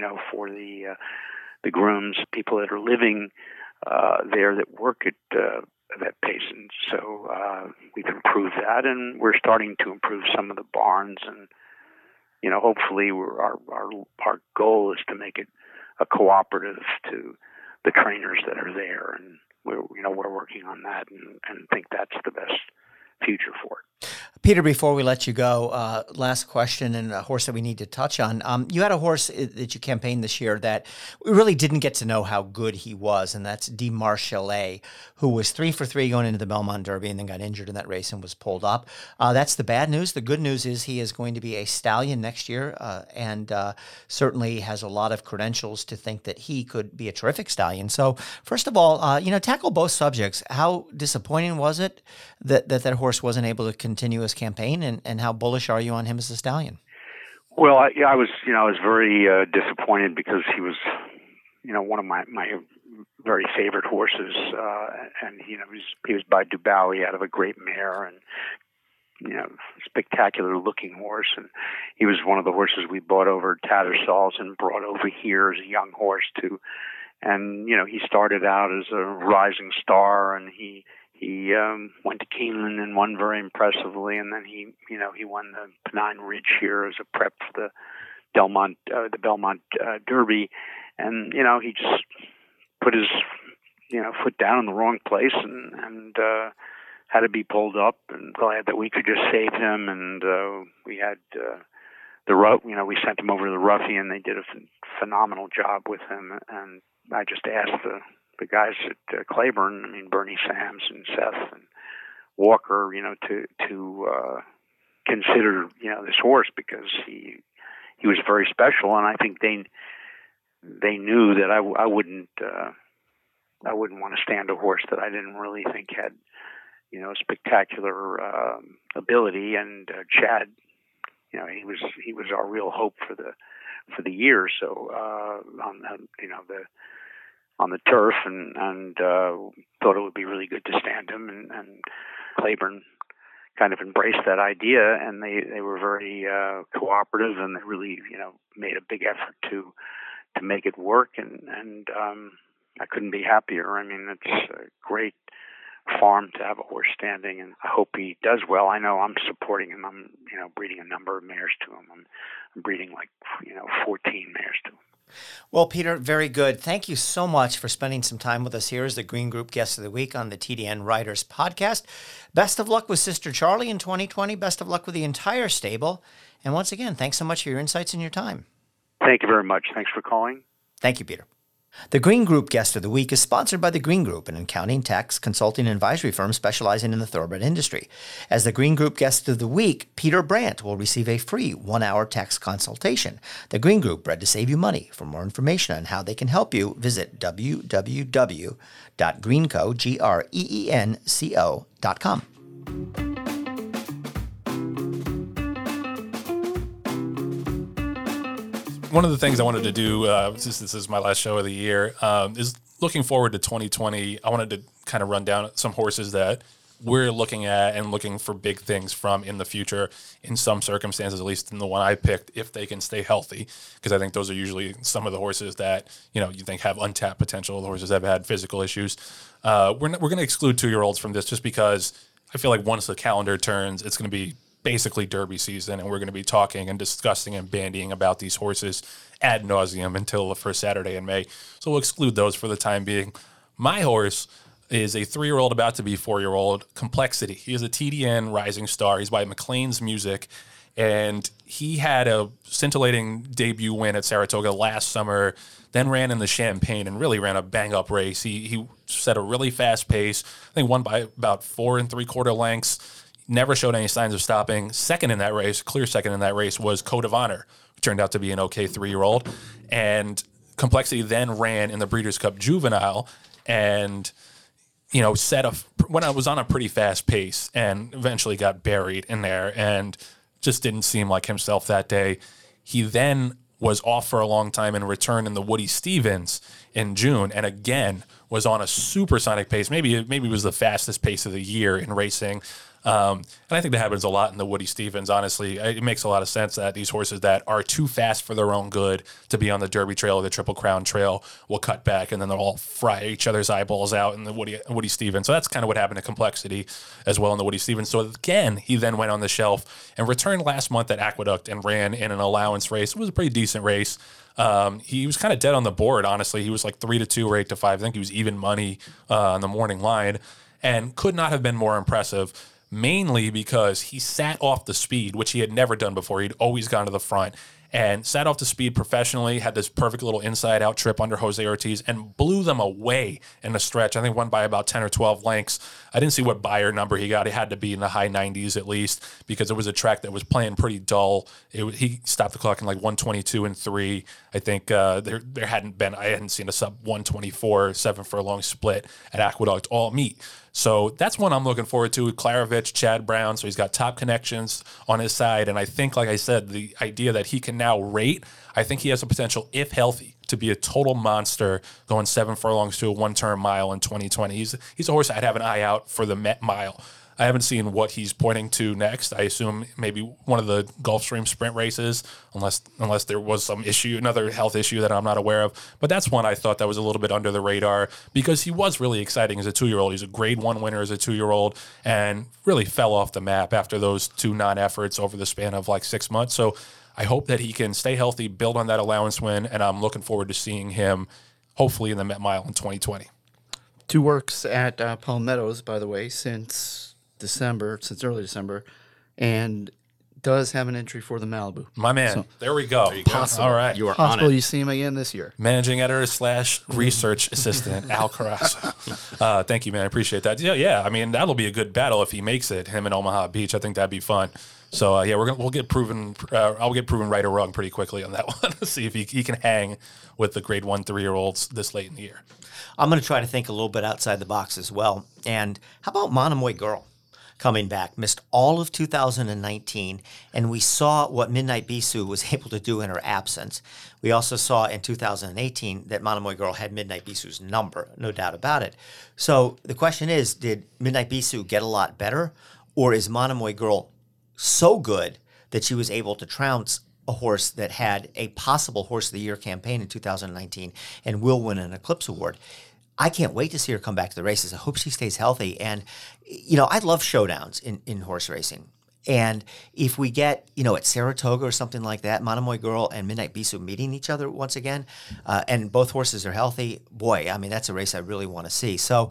the grooms, people that are living there that work at Payson. So we've improved that, and we're starting to improve some of the barns, and hopefully our goal is to make it a cooperative to the trainers that are there, and we're working on that, and think that's the best future for it. Peter, before we let you go, last question, and a horse that we need to touch on. You had a horse that you campaigned this year that we really didn't get to know how good he was, and that's De Marchalet, who was 3 for 3 going into the Belmont Derby and then got injured in that race and was pulled up. That's the bad news. The good news is he is going to be a stallion next year, and certainly has a lot of credentials to think that he could be a terrific stallion. So first of all, tackle both subjects. How disappointing was it that horse wasn't able to continue his campaign, and how bullish are you on him as a stallion? Well, I was very disappointed because he was one of my very favorite horses, and he was by Dubois out of a great mare, and spectacular looking horse, and he was one of the horses we bought over at Tattersall's and brought over here as a young horse too. And he started out as a rising star, and he went to Keeneland and won very impressively, and then he won the Pennine Ridge here as a prep for the Belmont Derby, and he just put his foot down in the wrong place, and had to be pulled up, and glad that we could just save him. And we had we sent him over to the Ruffian. They did a phenomenal job with him, and I just asked the guys at Claiborne, Bernie Sams and Seth and Walker, to consider this horse, because he was very special, and I think they knew that I wouldn't want to stand a horse that I didn't really think had spectacular ability. And Chad, he was our real hope for the year. So on the turf, and thought it would be really good to stand him, and Claiborne kind of embraced that idea, and they were very cooperative, and they really made a big effort to make it work, and I couldn't be happier. I mean, it's a great farm to have a horse standing, and I hope he does well. I know I'm supporting him. I'm breeding a number of mares to him. I'm breeding 14 mares to him. Well, Peter, very good. Thank you so much for spending some time with us here as the Green Group Guest of the Week on the TDN Riders Podcast. Best of luck with Sister Charlie in 2020. Best of luck with the entire stable. And once again, thanks so much for your insights and your time. Thank you very much. Thanks for calling. Thank you, Peter. The Green Group Guest of the Week is sponsored by the Green Group, an accounting, tax, consulting, and advisory firm specializing in the thoroughbred industry. As the Green Group Guest of the Week, Peter Brandt will receive a free 1-hour tax consultation. The Green Group, bred to save you money. For more information on how they can help you, visit www.greenco.com. One of the things I wanted to do, since this is my last show of the year, is looking forward to 2020. I wanted to kind of run down some horses that we're looking at and looking for big things from in the future, in some circumstances, at least in the one I picked, if they can stay healthy, because I think those are usually some of the horses that you think have untapped potential, the horses that have had physical issues. We're going to exclude 2-year-olds from this just because I feel like once the calendar turns, it's going to be basically Derby season, and we're going to be talking and discussing and bandying about these horses ad nauseum until the first Saturday in May. So we'll exclude those for the time being. My horse is a 3-year-old about to be 4-year-old, Complexity. He is a TDN rising star. He's by McLean's Music, and he had a scintillating debut win at Saratoga last summer, then ran in the Champagne and really ran a bang-up race. He set a really fast pace. I think won by about 4 3/4 lengths. Never showed any signs of stopping. Second in that race, clear second in that race, was Code of Honor, who turned out to be an okay 3-year-old. And Complexity then ran in the Breeders' Cup Juvenile and, when I was on a pretty fast pace and eventually got buried in there and just didn't seem like himself that day. He then was off for a long time and returned in the Woody Stevens in June, and again was on a supersonic pace. Maybe it was the fastest pace of the year in racing. And I think that happens a lot in the Woody Stevens, honestly. It makes a lot of sense that these horses that are too fast for their own good to be on the Derby Trail or the Triple Crown Trail will cut back, and then they'll all fry each other's eyeballs out in the Woody Stevens. So that's kind of what happened to Complexity as well in the Woody Stevens. So again, he then went on the shelf and returned last month at Aqueduct and ran in an allowance race. It was a pretty decent race. He was kind of dead on the board, honestly. He was like 3-2 or 8-5. I think he was even money on the morning line and could not have been more impressive. Mainly because he sat off the speed, which he had never done before. He'd always gone to the front and sat off the speed professionally, had this perfect little inside-out trip under Jose Ortiz and blew them away in the stretch. I think won by about 10 or 12 lengths. I didn't see what Beyer number he got. It had to be in the high 90s at least because it was a track that was playing pretty dull. He stopped the clock in like 122 and 3. I think I hadn't seen a sub 124 7 furlong split at Aqueduct all meet. So that's one I'm looking forward to. Klaravich, Chad Brown, so he's got top connections on his side. And I think, like I said, the idea that he can now rate, I think he has the potential, if healthy, to be a total monster going 7 furlongs to a 1-turn mile in 2020. He's a horse I'd have an eye out for the Met Mile. I haven't seen what he's pointing to next. I assume maybe one of the Gulfstream sprint races, unless there was some issue, another health issue that I'm not aware of. But that's one I thought that was a little bit under the radar because he was really exciting as a 2-year-old. He's a Grade 1 winner as a 2-year-old and really fell off the map after those 2 non-efforts over the span of like 6 months. So I hope that he can stay healthy, build on that allowance win, and I'm looking forward to seeing him hopefully in the Met Mile in 2020. 2 works at Palmettos, by the way, since early December, and does have an entry for the Malibu. My man, So, there we go. Possible. All right. You are possible on it. you see him again this year. Managing editor / research assistant, Al Carasso. Thank you, man. I appreciate that. Yeah. I mean, that'll be a good battle if he makes it, him and Omaha Beach. I think that'd be fun. So, we'll get proven. I'll get proven right or wrong pretty quickly on that one. See if he can hang with the Grade 1 3-year-olds this late in the year. I'm going to try to think a little bit outside the box as well. And how about Monomoy Girl? Coming back, missed all of 2019, and we saw what Midnight Bisou was able to do in her absence. We also saw in 2018 that Monomoy Girl had Midnight Bisou's number, no doubt about it. So the question is, did Midnight Bisou get a lot better, Or is Monomoy Girl so good that she was able to trounce a horse that had a possible Horse of the Year campaign in 2019 and will win an Eclipse Award? I can't wait to see her come back to the races. I hope she stays healthy. And, I love showdowns in horse racing. And if we get, at Saratoga or something like that, Monomoy Girl and Midnight Bisou meeting each other once again, and both horses are healthy, boy, I mean, that's a race I really want to see. So,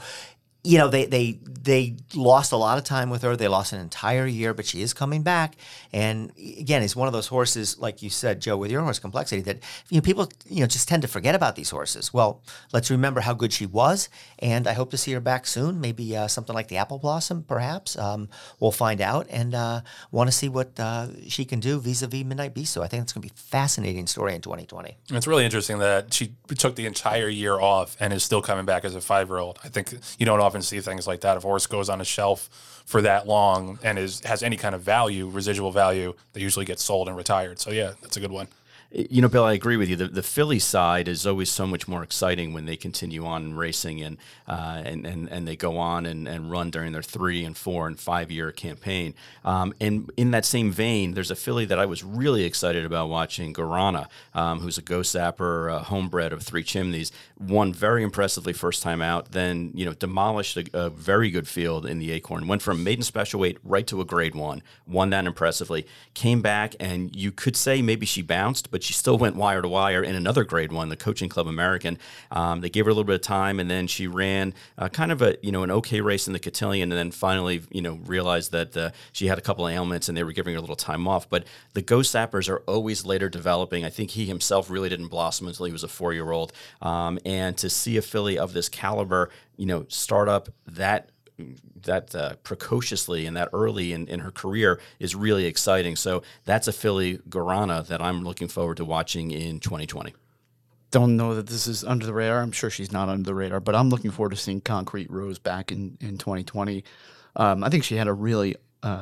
they lost a lot of time with her. They lost an entire year, but she is coming back. And again, it's one of those horses, like you said, Joe, with your horse Complexity, that people just tend to forget about these horses. Well, let's remember how good she was, and I hope to see her back soon. Maybe something like the Apple Blossom, perhaps. We'll find out, and want to see what she can do vis-a-vis Midnight Bisou. I think it's going to be a fascinating story in 2020. It's really interesting that she took the entire year off and is still coming back as a 5-year-old. I think you don't often see things like that. If a horse goes on a shelf for that long and has any kind of value, residual value, they usually get sold and retired. So yeah, that's a good one. Bill, I agree with you. The Philly side is always so much more exciting when they continue on racing and they go on and run during their 3 and 4 and 5 year campaign. And in that same vein, there's a filly that I was really excited about watching, Guarana, who's a Ghost Zapper, homebred of Three Chimneys, won very impressively first time out, then demolished a very good field in the Acorn, went from maiden special weight right to a grade 1, won that impressively, came back, and you could say maybe she bounced, but she still went wire to wire in another grade 1, the Coaching Club American. They gave her a little bit of time, and then she ran kind of an okay race in the Cotillion, and then finally realized that she had a couple of ailments and they were giving her a little time off. But the Ghost Zappers are always later developing. I think he himself really didn't blossom until he was a 4-year-old. And to see a filly of this caliber, start up that precociously and that early in her career is really exciting. So that's a filly, Guarana, that I'm looking forward to watching in 2020. Don't know that this is under the radar. I'm sure she's not under the radar, but I'm looking forward to seeing Concrete Rose back in 2020. I think she had a really,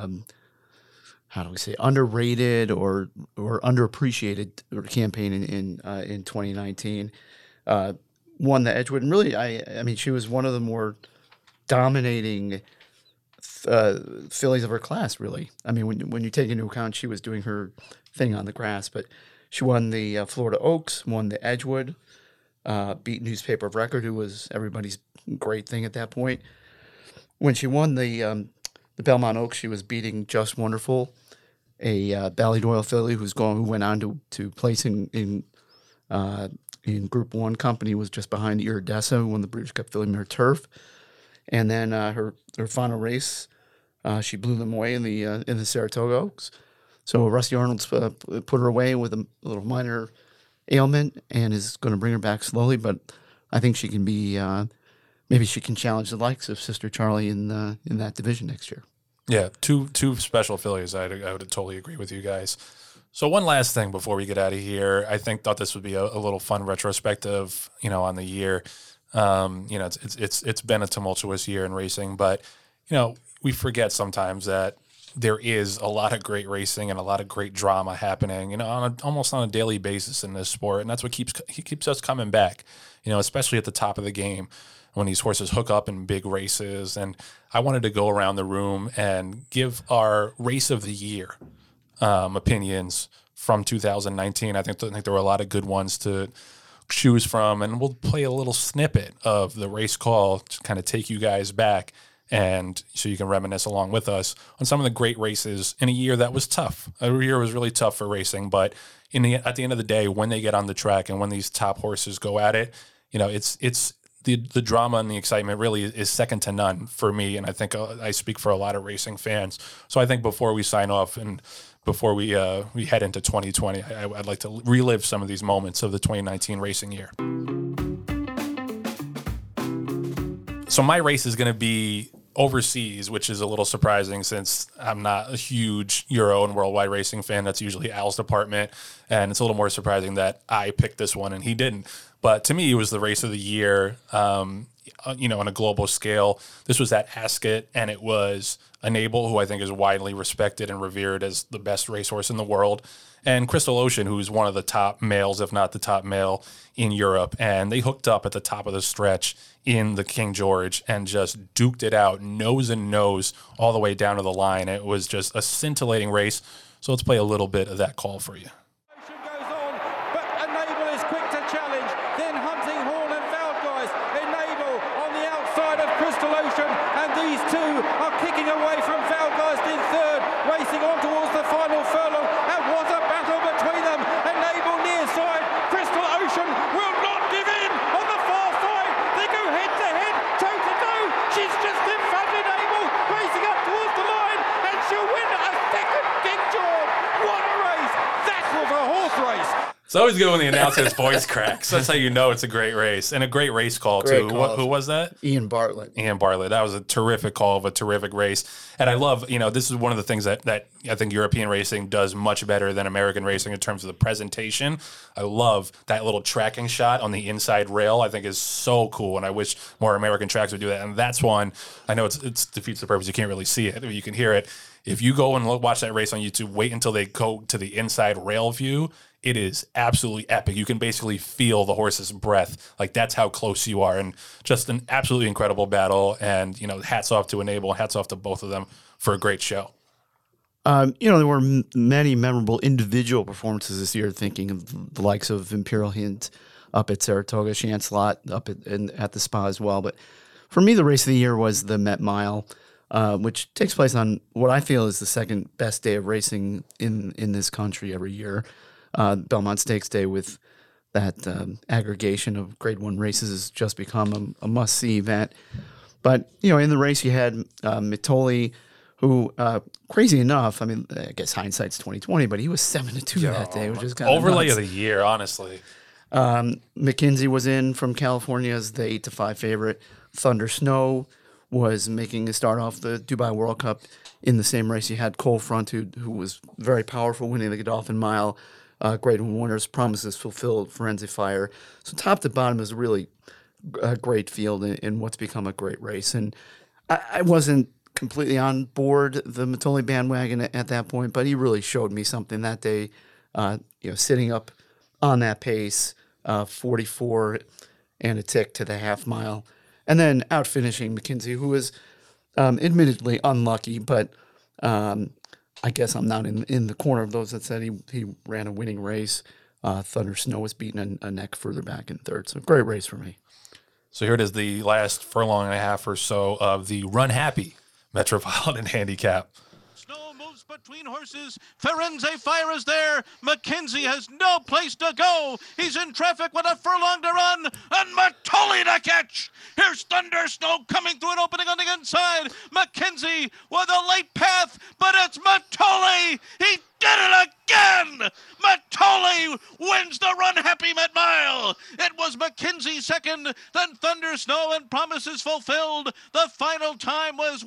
underrated or underappreciated campaign in 2019. Won the Edgewood, and really, I mean, she was one of the more dominating fillies of her class, really. I mean, when you take into account she was doing her thing on the grass, but she won the Florida Oaks, won the Edgewood, beat Newspaper of Record, who was everybody's great thing at that point. When she won the Belmont Oaks, she was beating Just Wonderful, a Ballydoyle filly who went on to place in Group 1 company, was just behind Iridessa, who won the British Cup Filly Mare Turf. And then her final race, she blew them away in the Saratoga Oaks. So Rusty Arnold's put her away with a little minor ailment and is going to bring her back slowly. But I think she can be maybe she can challenge the likes of Sister Charlie in that division next year. Yeah, two special fillies. I would totally agree with you guys. So one last thing before we get out of here, thought this would be a little fun retrospective, on the year. It's been a tumultuous year in racing, but we forget sometimes that there is a lot of great racing and a lot of great drama happening, almost on a daily basis in this sport, and that's what keeps us coming back, especially at the top of the game when these horses hook up in big races. And I wanted to go around the room and give our race of the year opinions from 2019. I think there were a lot of good ones to choose from, and we'll play a little snippet of the race call to kind of take you guys back, and so you can reminisce along with us on some of the great races in a year that was tough. A year was really tough for racing, but at the end of the day, when they get on the track and when these top horses go at it, it's the drama and the excitement really is second to none for me, and I think I speak for a lot of racing fans. So I think before we sign off and before we head into 2020, I'd like to relive some of these moments of the 2019 racing year. So my race is going to be overseas, which is a little surprising since I'm not a huge Euro and worldwide racing fan. That's usually Al's department, and it's a little more surprising that I picked this one and he didn't. But to me, it was the race of the year. on a global scale. This was at Ascot, and it was Enable, who I think is widely respected and revered as the best racehorse in the world, and Crystal Ocean, who's one of the top males, if not the top male in Europe. And they hooked up at the top of the stretch in the King George and just duked it out, nose and nose, all the way down to the line. It was just a scintillating race. So let's play a little bit of that call for you. Goes on, but Enable is quick to challenge. Then Hunting Horn and Valguys. Enable on the outside of Crystal Ocean, and these two are kicking away from Valguys in third, racing on towards the final furlong. And what a battle between them! Enable near side. Crystal Ocean will not give in on the far side. They go head to head, toe to toe. She's just in front of Enable, racing up towards the line, and she'll win a second King George. What a race! That was a horse race. It's always good when the announcer's voice cracks. That's how you know it's a great race. And a great race call, Great too. call. Who was that? Ian Bartlett. Ian Bartlett. That was a terrific call of a terrific race. And I love, this is one of the things that I think European racing does much better than American racing in terms of the presentation. I love that little tracking shot on the inside rail. I think is so cool. And I wish more American tracks would do that. And that's one, I know it defeats the purpose. You can't really see it, but you can hear it. If you go and watch that race on YouTube, wait until they go to the inside rail view. It is absolutely epic. You can basically feel the horse's breath. Like, that's how close you are. And just an absolutely incredible battle. And, hats off to Enable, hats off to both of them for a great show. There were many memorable individual performances this year, thinking of the likes of Imperial Hint up at Saratoga, Chancelot up at the Spa as well. But for me, the race of the year was the Met Mile, which takes place on what I feel is the second best day of racing in this country every year. Belmont Stakes Day, with that aggregation of Grade 1 races, has just become a must-see event. But, in the race you had Mitole, who, crazy enough, I guess hindsight's 2020, but he was 7-2 that day, which is kind of overlay nuts. of the year, honestly. McKinsey was in from California as the 8-5 favorite. Thunder Snow was making a start off the Dubai World Cup. In the same race, you had Cole Front, who was very powerful, winning the Godolphin Mile. Grade 1 winners, Promises Fulfilled, Forensic Fire. So top to bottom is really a great field in what's become a great race. And I wasn't completely on board the Mitole bandwagon at that point, but he really showed me something that day, sitting up on that pace, 44 and a tick to the half mile. And then out finishing McKinsey, who was admittedly unlucky, but I guess I'm not in the corner of those that said he ran a winning race. Thunder Snow was beaten a neck further back in third. So great race for me. So here it is, the last furlong and a half or so of the Run Happy Metropolitan Handicap. Snow moves between horses. Firenze Fire is there. McKenzie has no place to go. He's in traffic with a furlong to run. And Mitole to catch. Here's Thunder Snow coming through an opening on the inside. McKenzie with a late path, but it's Mitole. He did it again. Mitole wins the Run Happy Met Mile. It was McKenzie second, then Thunder Snow and Promises Fulfilled. The final time was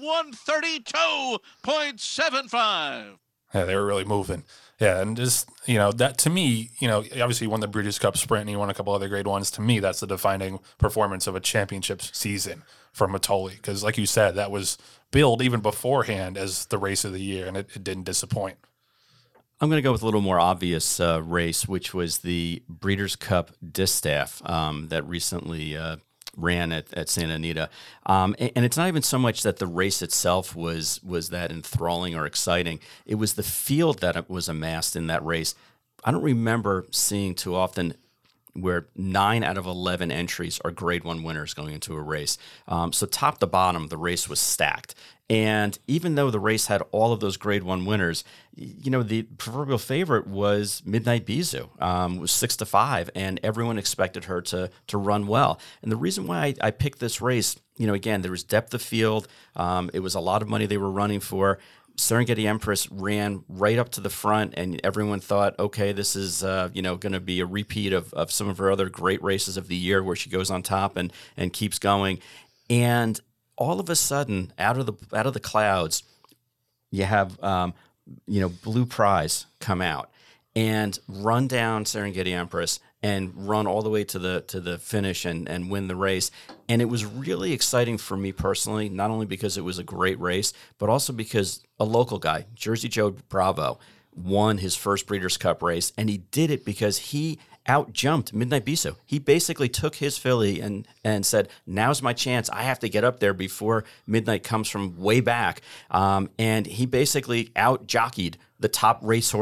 1:32.75. Yeah, they were really moving. Yeah, and just, that to me, obviously he won the Breeders' Cup Sprint and he won a couple other grade ones. To me, that's the defining performance of a championship season for Mitole. Because like you said, that was billed even beforehand as the race of the year, and it didn't disappoint. I'm going to go with a little more obvious race, which was the Breeders' Cup Distaff that recently ran at Santa Anita. And it's not even so much that the race itself was that enthralling or exciting. It was the field that was amassed in that race. I don't remember seeing too often where 9 out of 11 entries are Grade 1 winners going into a race. So top to bottom, the race was stacked. And even though the race had all of those Grade 1 winners, the proverbial favorite was Midnight Bisou, was 6-5, and everyone expected her to run well. And the reason why I picked this race, again, there was depth of field. It was a lot of money they were running for. Serengeti Empress ran right up to the front, and everyone thought, okay, this is going to be a repeat of some of her other great races of the year where she goes on top and keeps going. And all of a sudden, out of the clouds, you have Blue Prize come out and run down Serengeti Empress and run all the way to the finish and win the race. And it was really exciting for me personally, not only because it was a great race, but also because a local guy, Jersey Joe Bravo, won his first Breeders' Cup race, and he did it because he out-jumped Midnight Bisou. He basically took his filly and said, now's my chance. I have to get up there before Midnight comes from way back. And he basically out-jockeyed the top race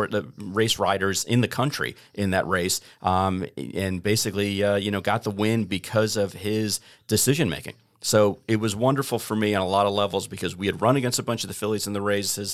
riders in the country in that race, and basically got the win because of his decision-making. So it was wonderful for me on a lot of levels because we had run against a bunch of the fillies in the races.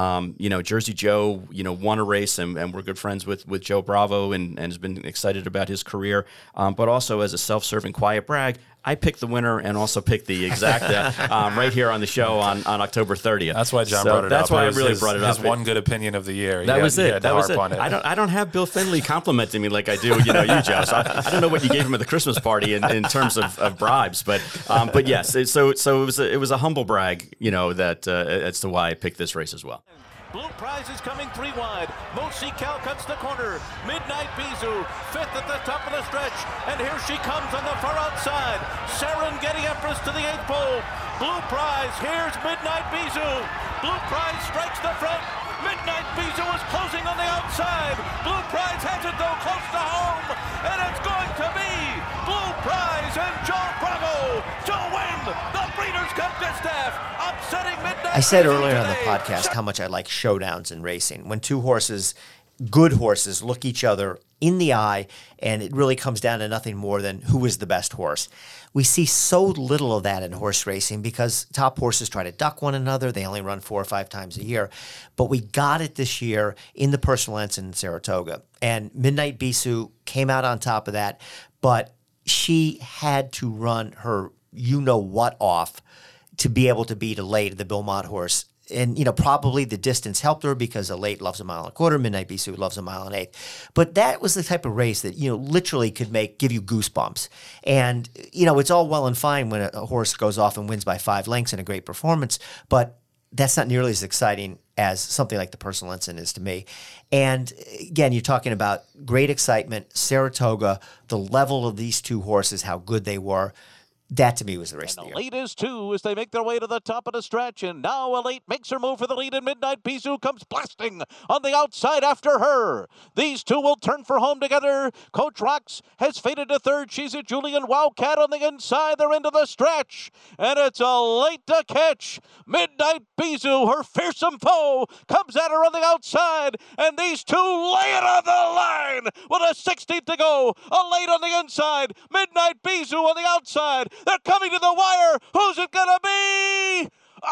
Jersey Joe, won a race, and we're good friends with Joe Bravo and has been excited about his career. But also as a self-serving quiet brag, I picked the winner and also picked the exacta right here on the show on October 30th. That's why John brought it up. That's why I really brought it up. His one good opinion of the year. That was it. That was it. I don't have Bill Finley complimenting me like I do, you, Joe. So I don't know what you gave him at the Christmas party in terms of bribes, but yes. So it was a humble brag, that as to why I picked this race as well. Blue Prize is coming 3 wide. Mosi Cal cuts the corner. Midnight Bisou, 5th at the top of the stretch. And here she comes on the far outside. Serengeti Empress to the 8th pole. Blue Prize, here's Midnight Bisou. Blue Prize strikes the front. Midnight Bisou is closing on the outside. Blue Prize has it though close to home. And it's going to be Blue Prize and Joe Bravo to win the Breeders' Cup Distaff, upsetting Midnight. I said Bisou earlier on the today. podcast how much I like showdowns in racing. When two horses, good horses, look each other in the eye, and it really comes down to nothing more than who is the best horse. We see so little of that in horse racing because top horses try to duck one another. They only run 4 or 5 times a year. But we got it this year in the Personal Ensign in Saratoga. And Midnight Bisou came out on top of that, but she had to run her you-know-what off to be able to beat a late, the Bilmont horse. And, probably the distance helped her because a late loves a 1.25 miles, Midnight Bisou loves a 1.8 miles. But that was the type of race that, literally could give you goosebumps. And, it's all well and fine when a horse goes off and wins by 5 lengths in a great performance, but that's not nearly as exciting as something like the Personal Ensign is to me. And again, you're talking about great excitement, Saratoga, the level of these two horses, how good they were. That, to me, was the race of the year. Late is 2 as they make their way to the top of the stretch, and now a late makes her move for the lead, and Midnight Bisou comes blasting on the outside after her. These two will turn for home together. Coach Rocks has faded to third. She's a Julian Wildcat on the inside. They're into the stretch, and it's a late to catch. Midnight Bisou, her fearsome foe, comes at her on the outside, and these two lay it on the line with a 16th to go. A late on the inside. Midnight Bisou on the outside. They're coming to the wire. Who's it going to be?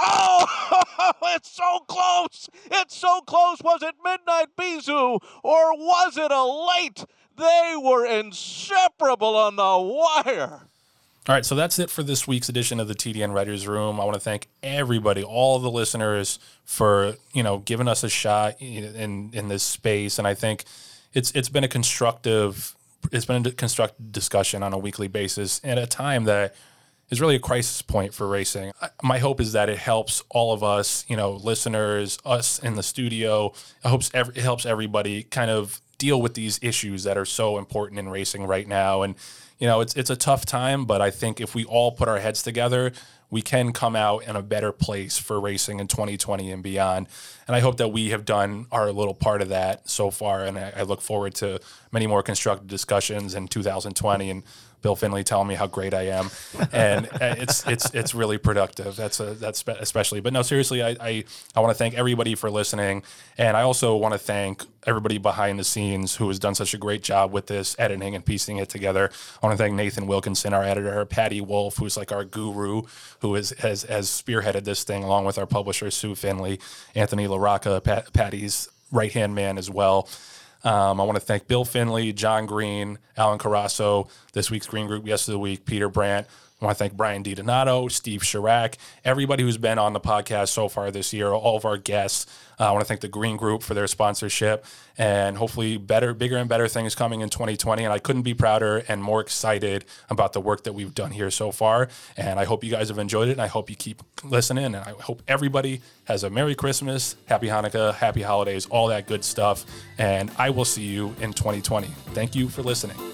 Oh, it's so close. It's so close. Was it Midnight Bisou or was it a late? They were inseparable on the wire. All right, so that's it for this week's edition of the TDN Writers Room. I want to thank everybody, all of the listeners, for giving us a shot in this space. And I think it's been a constructive discussion on a weekly basis at a time that is really a crisis point for racing. My hope is that it helps all of us, listeners, us in the studio. It helps everybody kind of deal with these issues that are so important in racing right now. And it's a tough time, but I think if we all put our heads together, we can come out in a better place for racing in 2020 and beyond. And I hope that we have done our little part of that so far. And I look forward to many more constructive discussions in 2020 and Bill Finley telling me how great I am. And it's really productive. That's especially, but no, seriously, I want to thank everybody for listening. And I also want to thank everybody behind the scenes who has done such a great job with this editing and piecing it together. I want to thank Nathan Wilkinson, our editor, Patty Wolf, who's like our guru, who has spearheaded this thing along with our publisher, Sue Finley, Anthony LaRocca, Patty's right-hand man as well. I want to thank Bill Finley, John Green, Alan Carasso, this week's Green Group Yes of the Week, Peter Brandt. I want to thank Brian DiDonato, Steve Chirac, everybody who's been on the podcast so far this year, all of our guests. I want to thank the Green Group for their sponsorship, and hopefully bigger and better things coming in 2020. And I couldn't be prouder and more excited about the work that we've done here so far. And I hope you guys have enjoyed it, and I hope you keep listening. And I hope everybody has a Merry Christmas, Happy Hanukkah, Happy Holidays, all that good stuff. And I will see you in 2020. Thank you for listening.